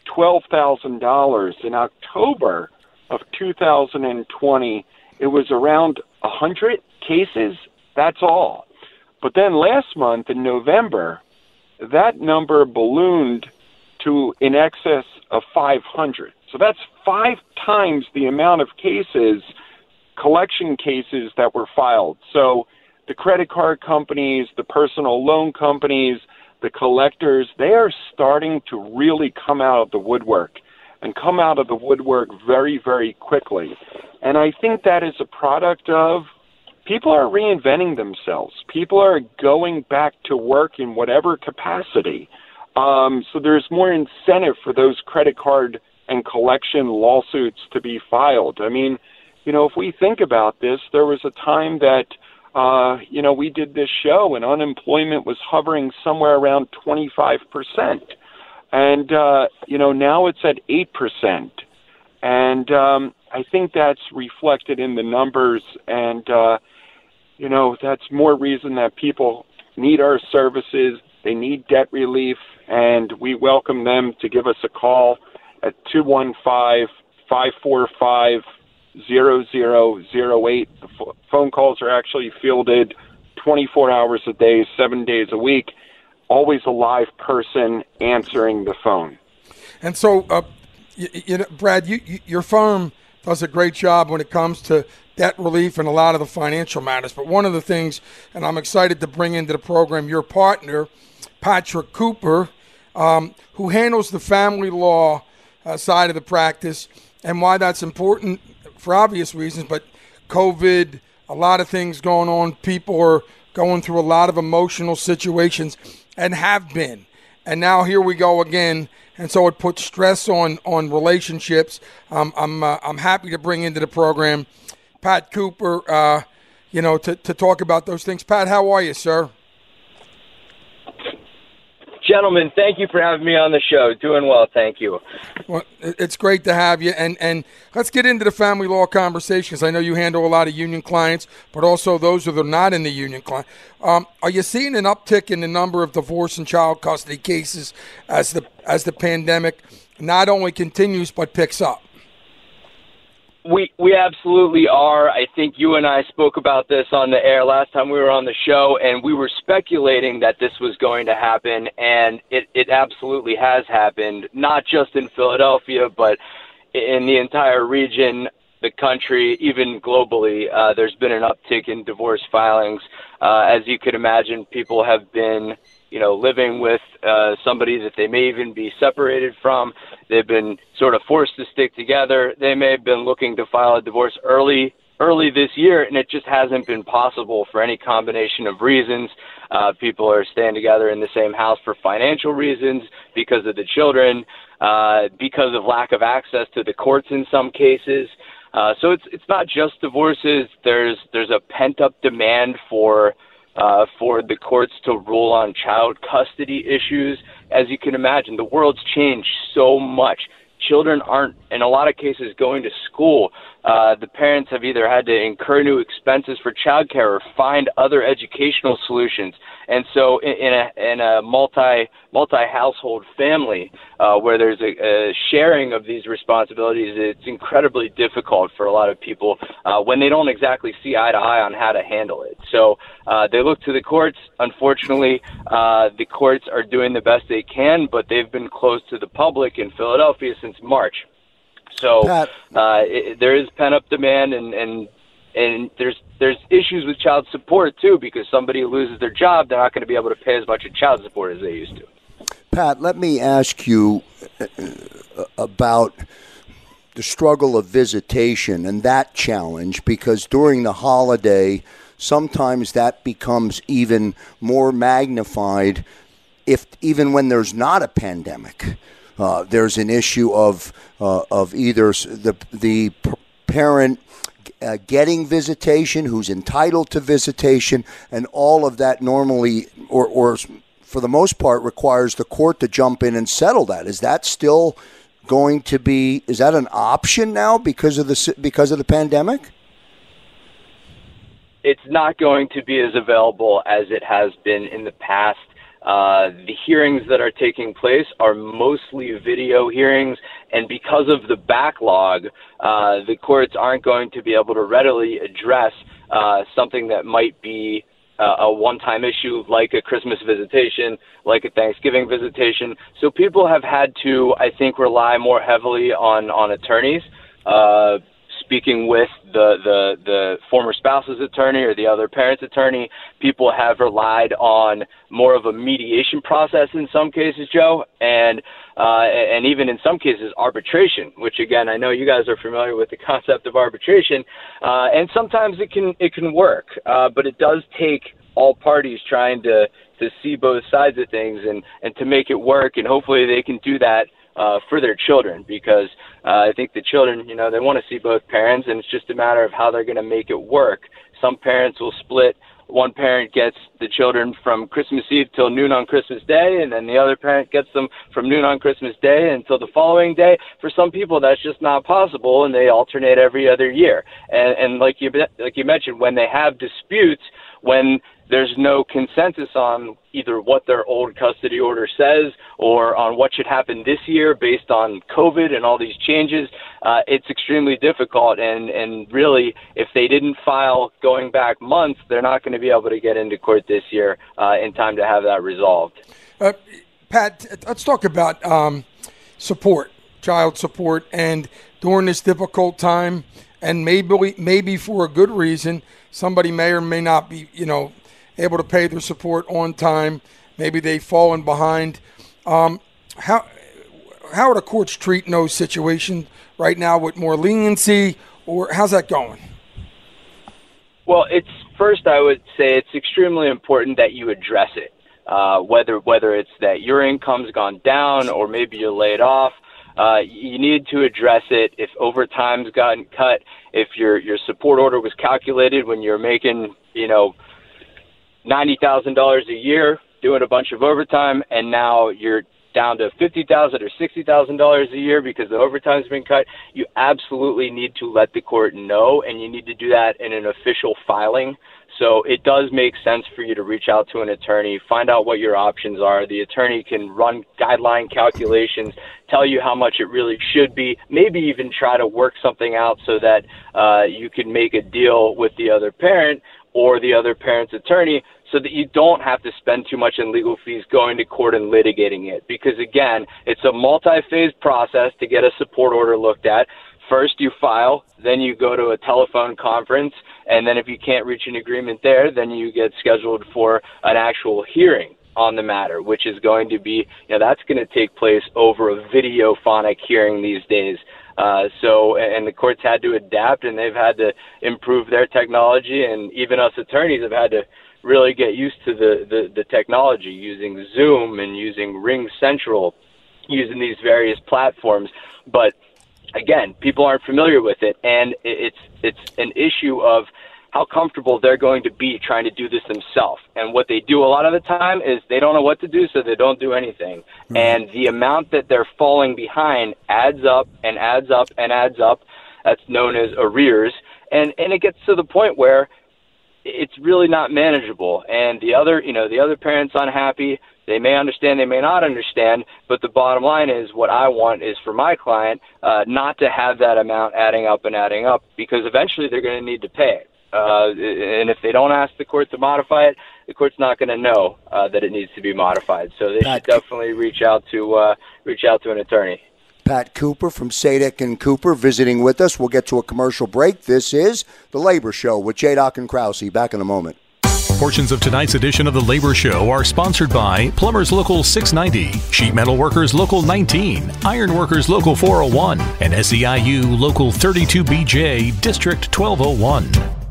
$12,000. In October of 2020, it was around 100 cases. That's all. But then last month in November, that number ballooned to in excess of 500. So that's 5 times the amount of cases, collection cases that were filed. So the credit card companies, the personal loan companies, the collectors, they are starting to really come out of the woodwork and come out of the woodwork very, very quickly. And I think that is a product of people are reinventing themselves. People are going back to work in whatever capacity. So there's more incentive for those credit card and collection lawsuits to be filed. I mean, if we think about this, there was a time that, we did this show and unemployment was hovering somewhere around 25%. And, now it's at 8%. And I think that's reflected in the numbers. And, that's more reason that people need our services. They need debt relief. And we welcome them to give us a call at 215-545-0008. The phone calls are actually fielded 24 hours a day, 7 days a week. Always a live person answering the phone.
And so, Brad, your firm does a great job when it comes to debt relief and a lot of the financial matters. But one of the things, and I'm excited to bring into the program your partner, Patrick Cooper, who handles the family law side of the practice, and why that's important for obvious reasons, but COVID, a lot of things going on. People are going through a lot of emotional situations and have been. And now here we go again. And so it puts stress on relationships. I'm happy to bring into the program Pat Cooper, to talk about those things. Pat, how are you, sir?
Gentlemen, thank you for having me on the show. Doing well, thank you.
Well, it's great to have you. And let's get into the family law conversations. I know you handle a lot of union clients, but also those that are not in the union client. Are you seeing an uptick in the number of divorce and child custody cases as the pandemic not only continues but picks up?
We absolutely are. I think you and I spoke about this on the air last time we were on the show, and we were speculating that this was going to happen, and it absolutely has happened, not just in Philadelphia, but in the entire region, the country, even globally. There's been an uptick in divorce filings. As you could imagine, people have been living with somebody that they may even be separated from. They've been sort of forced to stick together. They may have been looking to file a divorce early this year, and it just hasn't been possible for any combination of reasons. People are staying together in the same house for financial reasons, because of the children, because of lack of access to the courts in some cases. So it's not just divorces. There's a pent-up demand for the courts to rule on child custody issues. As you can imagine, the world's changed so much. Children aren't, in a lot of cases, going to school. The parents have either had to incur new expenses for childcare or find other educational solutions. And so in a multi-household family where there's a sharing of these responsibilities, it's incredibly difficult for a lot of people when they don't exactly see eye to eye on how to handle it. So they look to the courts. Unfortunately, the courts are doing the best they can, but they've been closed to the public in Philadelphia since March. So there is pent-up demand, and there's issues with child support, too, because somebody loses their job, they're not going to be able to pay as much in child support as they used to.
Pat, let me ask you about the struggle of visitation and that challenge, because during the holiday, sometimes that becomes even more magnified even when there's not a pandemic. There's an issue of either the parent getting visitation, who's entitled to visitation, and all of that normally, or for the most part, requires the court to jump in and settle that. Is that still going to be? Is that an option now because of the pandemic?
It's not going to be as available as it has been in the past. The hearings that are taking place are mostly video hearings, and because of the backlog, the courts aren't going to be able to readily address something that might be a one-time issue, like a Christmas visitation, like a Thanksgiving visitation. So people have had to, I think, rely more heavily on attorneys. Speaking with the former spouse's attorney or the other parent's attorney, people have relied on more of a mediation process in some cases, Joe, and even in some cases arbitration, which again, I know you guys are familiar with the concept of arbitration, and sometimes it can work, but it does take all parties trying to see both sides of things and to make it work, and hopefully they can do that for their children, because I think the children, they want to see both parents, and it's just a matter of how they're going to make it work. Some parents will split. One parent gets the children from Christmas Eve till noon on Christmas Day, and then the other parent gets them from noon on Christmas Day until the following day. For some people, that's just not possible, and they alternate every other year. And like you mentioned, when they have disputes, when there's no consensus on either what their old custody order says or on what should happen this year based on COVID and all these changes, it's extremely difficult. And really, if they didn't file going back months, they're not going to be able to get into court this year in time to have that resolved.
Pat, let's talk about support, child support, and during this difficult time, and maybe for a good reason, somebody may or may not be, able to pay their support on time. Maybe they've fallen behind. How are the courts treating those situations right now, with more leniency, or how's that going?
Well, first I would say it's extremely important that you address it, whether it's that your income's gone down or maybe you're laid off. You need to address it. If overtime's gotten cut, if your support order was calculated when you're making, $90,000 a year, doing a bunch of overtime, and now you're down to $50,000 or $60,000 a year because the overtime's been cut, you absolutely need to let the court know, and you need to do that in an official filing. So it does make sense for you to reach out to an attorney, find out what your options are. The attorney can run guideline calculations, tell you how much it really should be, maybe even try to work something out so that you can make a deal with the other parent or the other parent's attorney so that you don't have to spend too much in legal fees going to court and litigating it. Because, again, it's a multi-phase process to get a support order looked at. First you file, then you go to a telephone conference, and then if you can't reach an agreement there, then you get scheduled for an actual hearing on the matter, which is going to be, that's going to take place over a videophonic hearing these days. And the courts had to adapt, and they've had to improve their technology, and even us attorneys have had to really get used to the technology, using Zoom and using RingCentral, using these various platforms. But again, people aren't familiar with it, and it's an issue of how comfortable they're going to be trying to do this themselves. And what they do a lot of the time is they don't know what to do, so they don't do anything. Mm-hmm. And the amount that they're falling behind adds up and adds up and adds up. That's known as arrears. And it gets to the point where it's really not manageable. And the other parent's unhappy. They may understand, they may not understand, but the bottom line is what I want is for my client not to have that amount adding up, because eventually they're going to need to pay it. And if they don't ask the court to modify it, the court's not going to know that it needs to be modified. So they should definitely reach out to an attorney.
Pat Cooper from Sadek and Cooper visiting with us. We'll get to a commercial break. This is The Labor Show with J-Doc and Krause. Back in a moment.
Portions of tonight's edition of The Labor Show are sponsored by Plumbers Local 690, Sheet Metal Workers Local 19, Iron Workers Local 401, and SEIU Local 32BJ District 1201.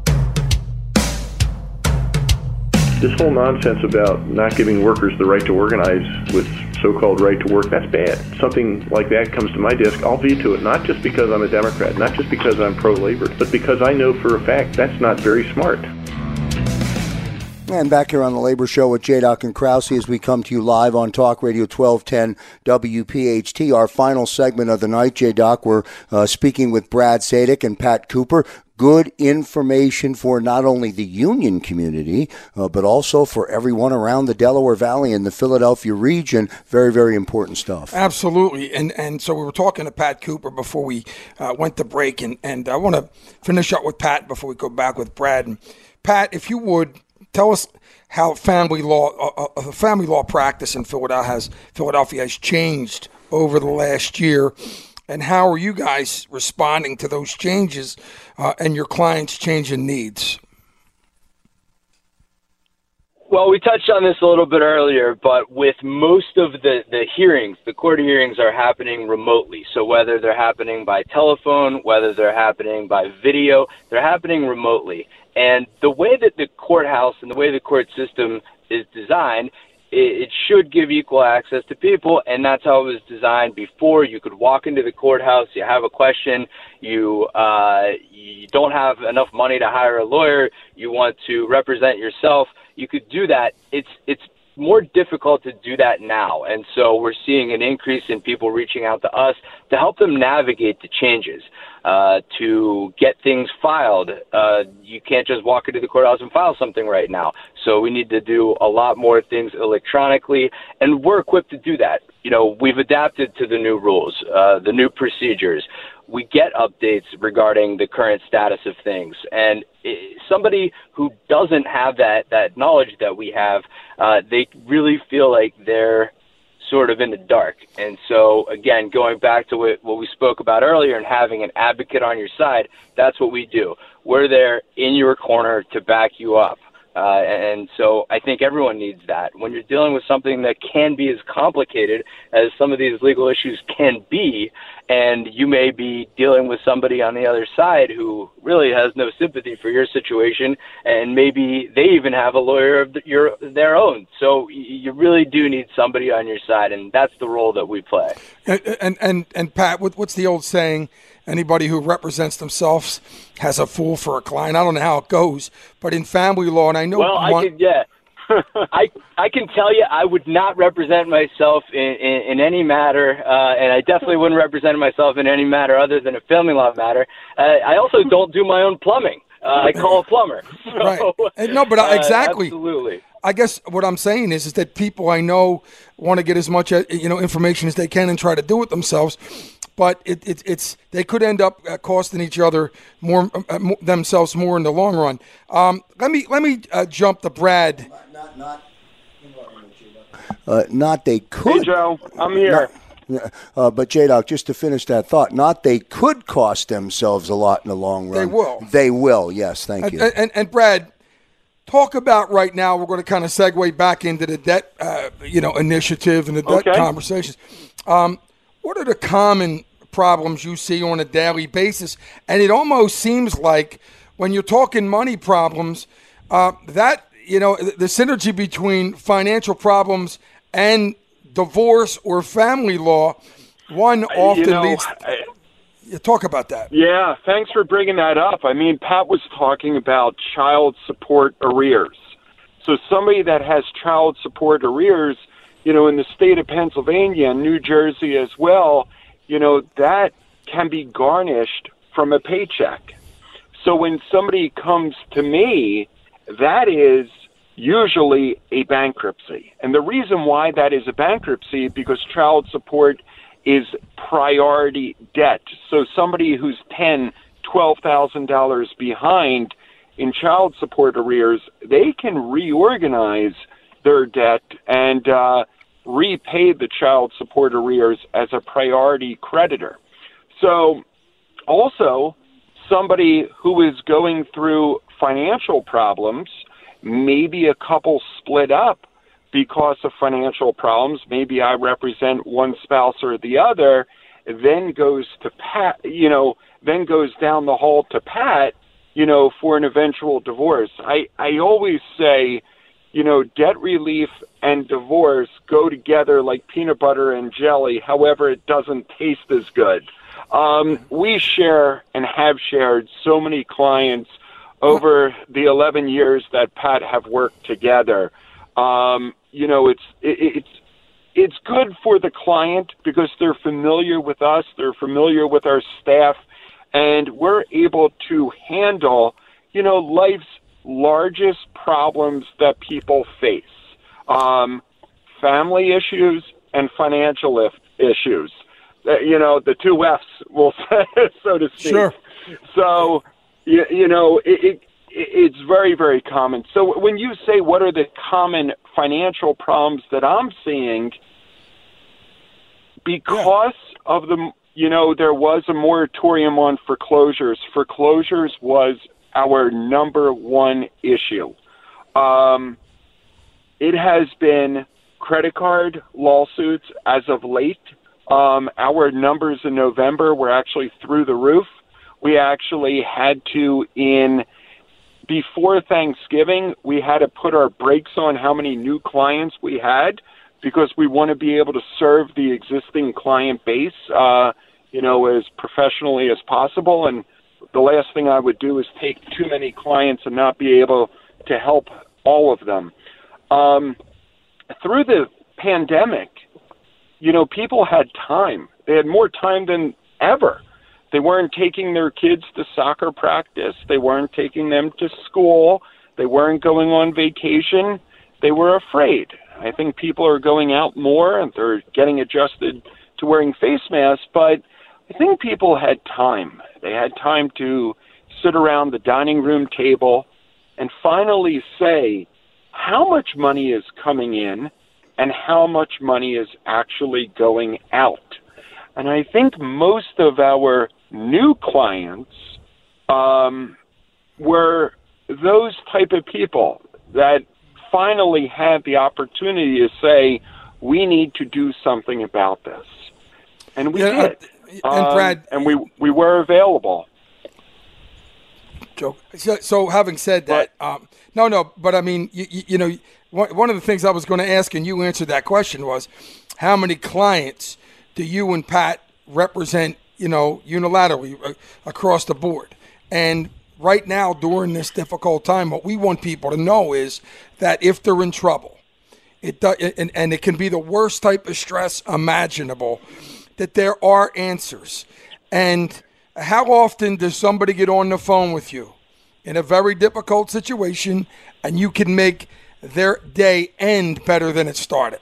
This whole nonsense about not giving workers the right to organize with so-called right to work, that's bad. Something like that comes to my desk, I'll veto it, not just because I'm a Democrat, not just because I'm pro-labor, but because I know for a fact that's not very smart.
And back here on The Labor Show with J-Doc and Krause as we come to you live on Talk Radio 1210 WPHT. Our final segment of the night, J-Doc, we're speaking with Brad Sadek and Pat Cooper. Good information for not only the union community, but also for everyone around the Delaware Valley and the Philadelphia region. Very, very important stuff.
Absolutely. And so we were talking to Pat Cooper before we went to break, and I want to finish up with Pat before we go back with Brad. And Pat, if you would, tell us how family law practice in Philadelphia has changed over the last year, and how are you guys responding to those changes and your clients' changing needs?
Well, we touched on this a little bit earlier, but with most of the hearings, the court hearings are happening remotely. So whether they're happening by telephone, whether they're happening by video, they're happening remotely. And the way that the courthouse and the way the court system is designed, it should give equal access to people, and that's how it was designed before. You could walk into the courthouse, you have a question, you don't have enough money to hire a lawyer, you want to represent yourself, you could do that. It's more difficult to do that now, and so we're seeing an increase in people reaching out to us to help them navigate the changes, to get things filed. You can't just walk into the courthouse and file something right now, so we need to do a lot more things electronically, and we're equipped to do that. We've adapted to the new rules, the new procedures. We get updates regarding the current status of things. And somebody who doesn't have that knowledge that we have, they really feel like they're sort of in the dark. And so, again, going back to what we spoke about earlier and having an advocate on your side, that's what we do. We're there in your corner to back you up. And so I think everyone needs that. When you're dealing with something that can be as complicated as some of these legal issues can be, and you may be dealing with somebody on the other side who really has no sympathy for your situation, and maybe they even have a lawyer of their own. So you really do need somebody on your side, and that's the role that we play.
And Pat, what's the old saying? Anybody who represents themselves has a fool for a client. I don't know how it goes, but in family law, and I know.
Well, I can tell you, I would not represent myself in any matter, and I definitely wouldn't represent myself in any matter other than a family law matter. I also don't do my own plumbing. I call a plumber. So,
right. No, but exactly.
Absolutely.
I guess what I'm saying is that people I know want to get as much information as they can and try to do it themselves. But it's they could end up costing each other themselves more in the long run. Let me jump to Brad.
Not they could.
Hey Joe, I'm here.
But J-Doc, just to finish that thought, not they could cost themselves a lot in the long run.
They will.
They will. Yes, thank you.
And Brad, talk about right now. We're going to kind of segue back into the debt, initiative and the debt conversations. What are the common problems you see on a daily basis? And it almost seems like when you're talking money problems, the synergy between financial problems and divorce or family law, one often leads. Talk about that.
Yeah, thanks for bringing that up. I mean, Pat was talking about child support arrears. So somebody that has child support arrears, in the state of Pennsylvania and New Jersey as well, that can be garnished from a paycheck. So when somebody comes to me, that is usually a bankruptcy. And the reason why that is a bankruptcy is because child support is priority debt. So somebody who's $10,000, $12,000 behind in child support arrears, they can reorganize their debt and repay the child support arrears as a priority creditor. So also, somebody who is going through financial problems, maybe a couple split up because of financial problems, maybe I represent one spouse or the other, then goes to Pat, then goes down the hall to Pat, for an eventual divorce. I always say, debt relief and divorce go together like peanut butter and jelly. However, it doesn't taste as good. We share and have shared so many clients over the 11 years that Pat have worked together. It's good for the client because they're familiar with us, they're familiar with our staff, and we're able to handle, life's largest problems that people face. Family issues and financial issues. The two F's, we'll say, so to speak.
Sure.
So, it's very, very common. So when you say what are the common financial problems that I'm seeing, because of there was a moratorium on foreclosures. Foreclosures was our number one issue. It has been credit card lawsuits as of late. Our numbers in November were actually through the roof. We actually had to, before Thanksgiving, we had to put our brakes on how many new clients we had because we want to be able to serve the existing client base, as professionally as possible. And the last thing I would do is take too many clients and not be able to help all of them. Through the pandemic, people had time. They had more time than ever. They weren't taking their kids to soccer practice. They weren't taking them to school. They weren't going on vacation. They were afraid. I think people are going out more and they're getting adjusted to wearing face masks, but I think people had time. They had time to sit around the dining room table and finally say how much money is coming in and how much money is actually going out. And I think most of our new clients were those type of people. that finally had the opportunity to say, we need to do something about this. And we did.
And Brad,
and we were available.
Joe. So having said that, but I mean, you know, one of the things I was going to ask, and you answered that question, was how many clients do you and Pat represent, you know, unilaterally across the board? And right now, during this difficult time, what we want people to know is that if they're in trouble, and it can be the worst type of stress imaginable, that there are answers. And how often does somebody get on the phone with you in a very difficult situation and you can make their day end better than it started?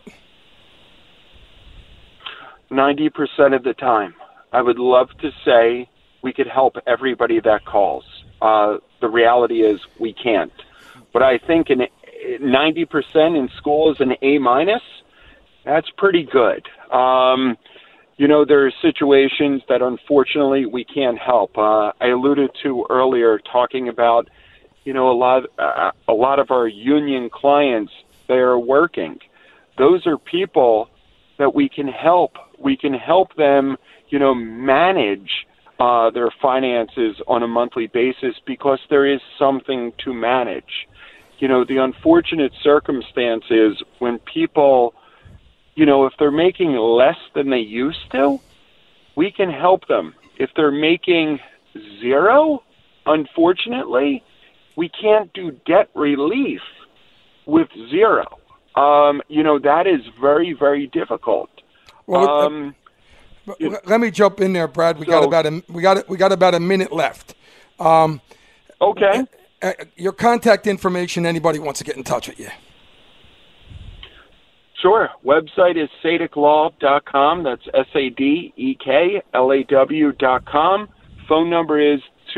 90% of the time. I would love to say we could help everybody that calls. The reality is we can't. But I think 90% in school is an A-. That's pretty good. You know, there are situations that unfortunately we can't help. I alluded to earlier talking about, you know, a lot of our union clients, they are working. Those are people that we can help. We can help them, you know, manage their finances on a monthly basis because there is something to manage. You know, the unfortunate circumstance is when people, you know, if they're making less than they used to, we can help them. If they're making zero, unfortunately, we can't do debt relief with zero. You know, that is very, very difficult.
Well, let me jump in there, Brad. We got about a minute left.
Okay.
Your contact information. Anybody wants to get in touch with you?
Sure. Website is SADEKLaw.com. That's SADEKLAW.com. Phone number is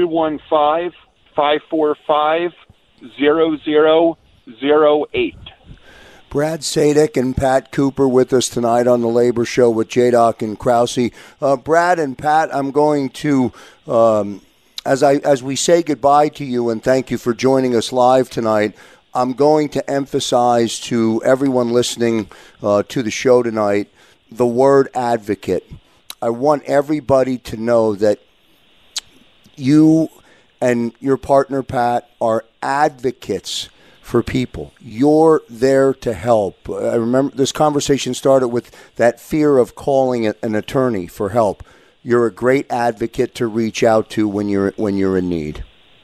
215-545-0008.
Brad Sadek and Pat Cooper with us tonight on the Labor Show with J-Doc and Krause. Brad and Pat, I'm going to, as we say goodbye to you and thank you for joining us live tonight, I'm going to emphasize to everyone listening to the show tonight the word advocate. I want everybody to know that you and your partner, Pat, are advocates for people. You're there to help. I remember this conversation started with that fear of calling an attorney for help. You're a great advocate to reach out to when you're in need.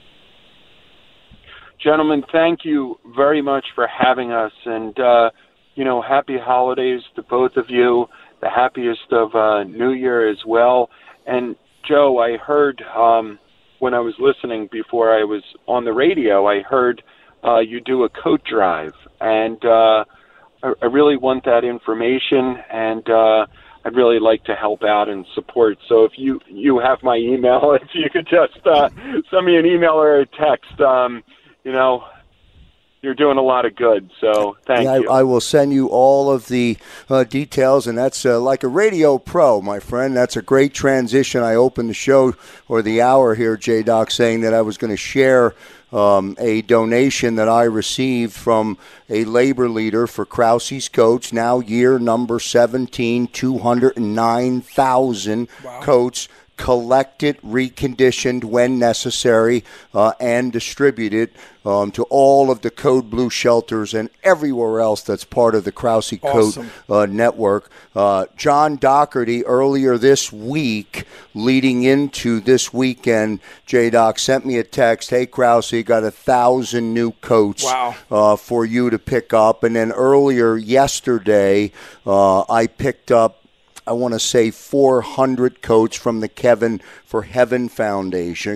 Gentlemen, thank you very much for having us, and you know, happy holidays to both of you. The happiest of New Year as well. And Joe, I heard when I was listening before I was on the radio, I heard you do a coat drive, and I really want that information, and I'd really like to help out and support. So if you have my email, if you could just send me an email or a text, you know, you're doing a lot of good, so thank you.
I will send you all of the details, and that's like a radio pro, my friend. That's a great transition. I opened the show or the hour here, J-Doc, saying that I was going to share a donation that I received from a labor leader for Krause's coats, now year number 17, 209,000 coats collected, reconditioned when necessary, and distributed to all of the Code Blue shelters and everywhere else that's part of the Krause Coat network. John Doherty earlier this week, leading into this weekend, J-Doc sent me a text, hey, Krause, got 1,000 new coats for you to pick up. And then earlier yesterday, I picked up, I want to say 400 coats from the Kevin from Heaven Foundation,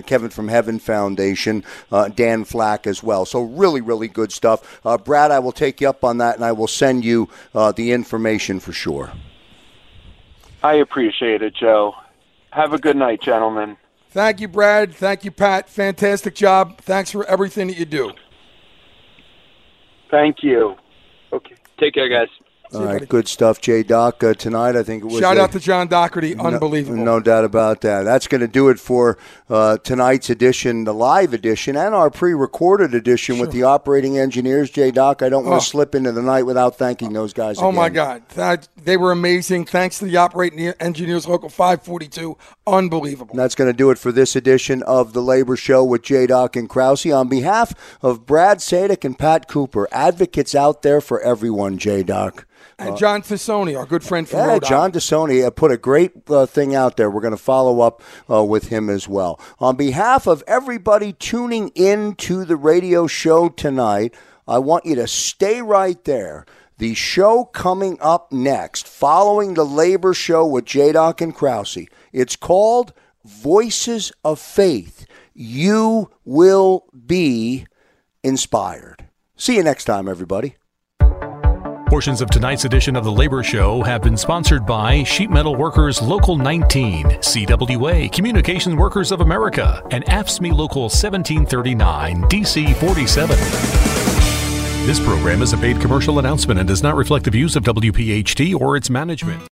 Dan Flack as well. So really, really good stuff. Brad, I will take you up on that, and I will send you the information for sure.
I appreciate it, Joe. Have a good night, gentlemen.
Thank you, Brad. Thank you, Pat. Fantastic job. Thanks for everything that you do.
Thank you. Okay.
Take care, guys.
All right, good stuff, J-Doc. Tonight, I think it was
Shout out to John Doherty. Unbelievable.
No doubt about that. That's going to do it for tonight's edition, the live edition, and our pre-recorded edition with the operating engineers. J-Doc, I don't want to slip into the night without thanking those guys again.
Oh, my God. They were amazing. Thanks to the operating engineers, Local 542. Unbelievable.
And that's going to do it for this edition of The Labor Show with J-Doc and Krause. On behalf of Brad Sadek and Pat Cooper, advocates out there for everyone, J-Doc.
And John Tassoni, our good friend from Rhode Island.
John Tassoni put a great thing out there. We're going to follow up with him as well. On behalf of everybody tuning in to the radio show tonight, I want you to stay right there. The show coming up next, following The Labor Show with J-Doc and Krause, it's called Voices of Faith. You will be inspired. See you next time, everybody.
Portions of tonight's edition of The Labor Show have been sponsored by Sheet Metal Workers Local 19, CWA, Communications Workers of America, and AFSCME Local 1739, DC 47. This program is a paid commercial announcement and does not reflect the views of WPHT or its management.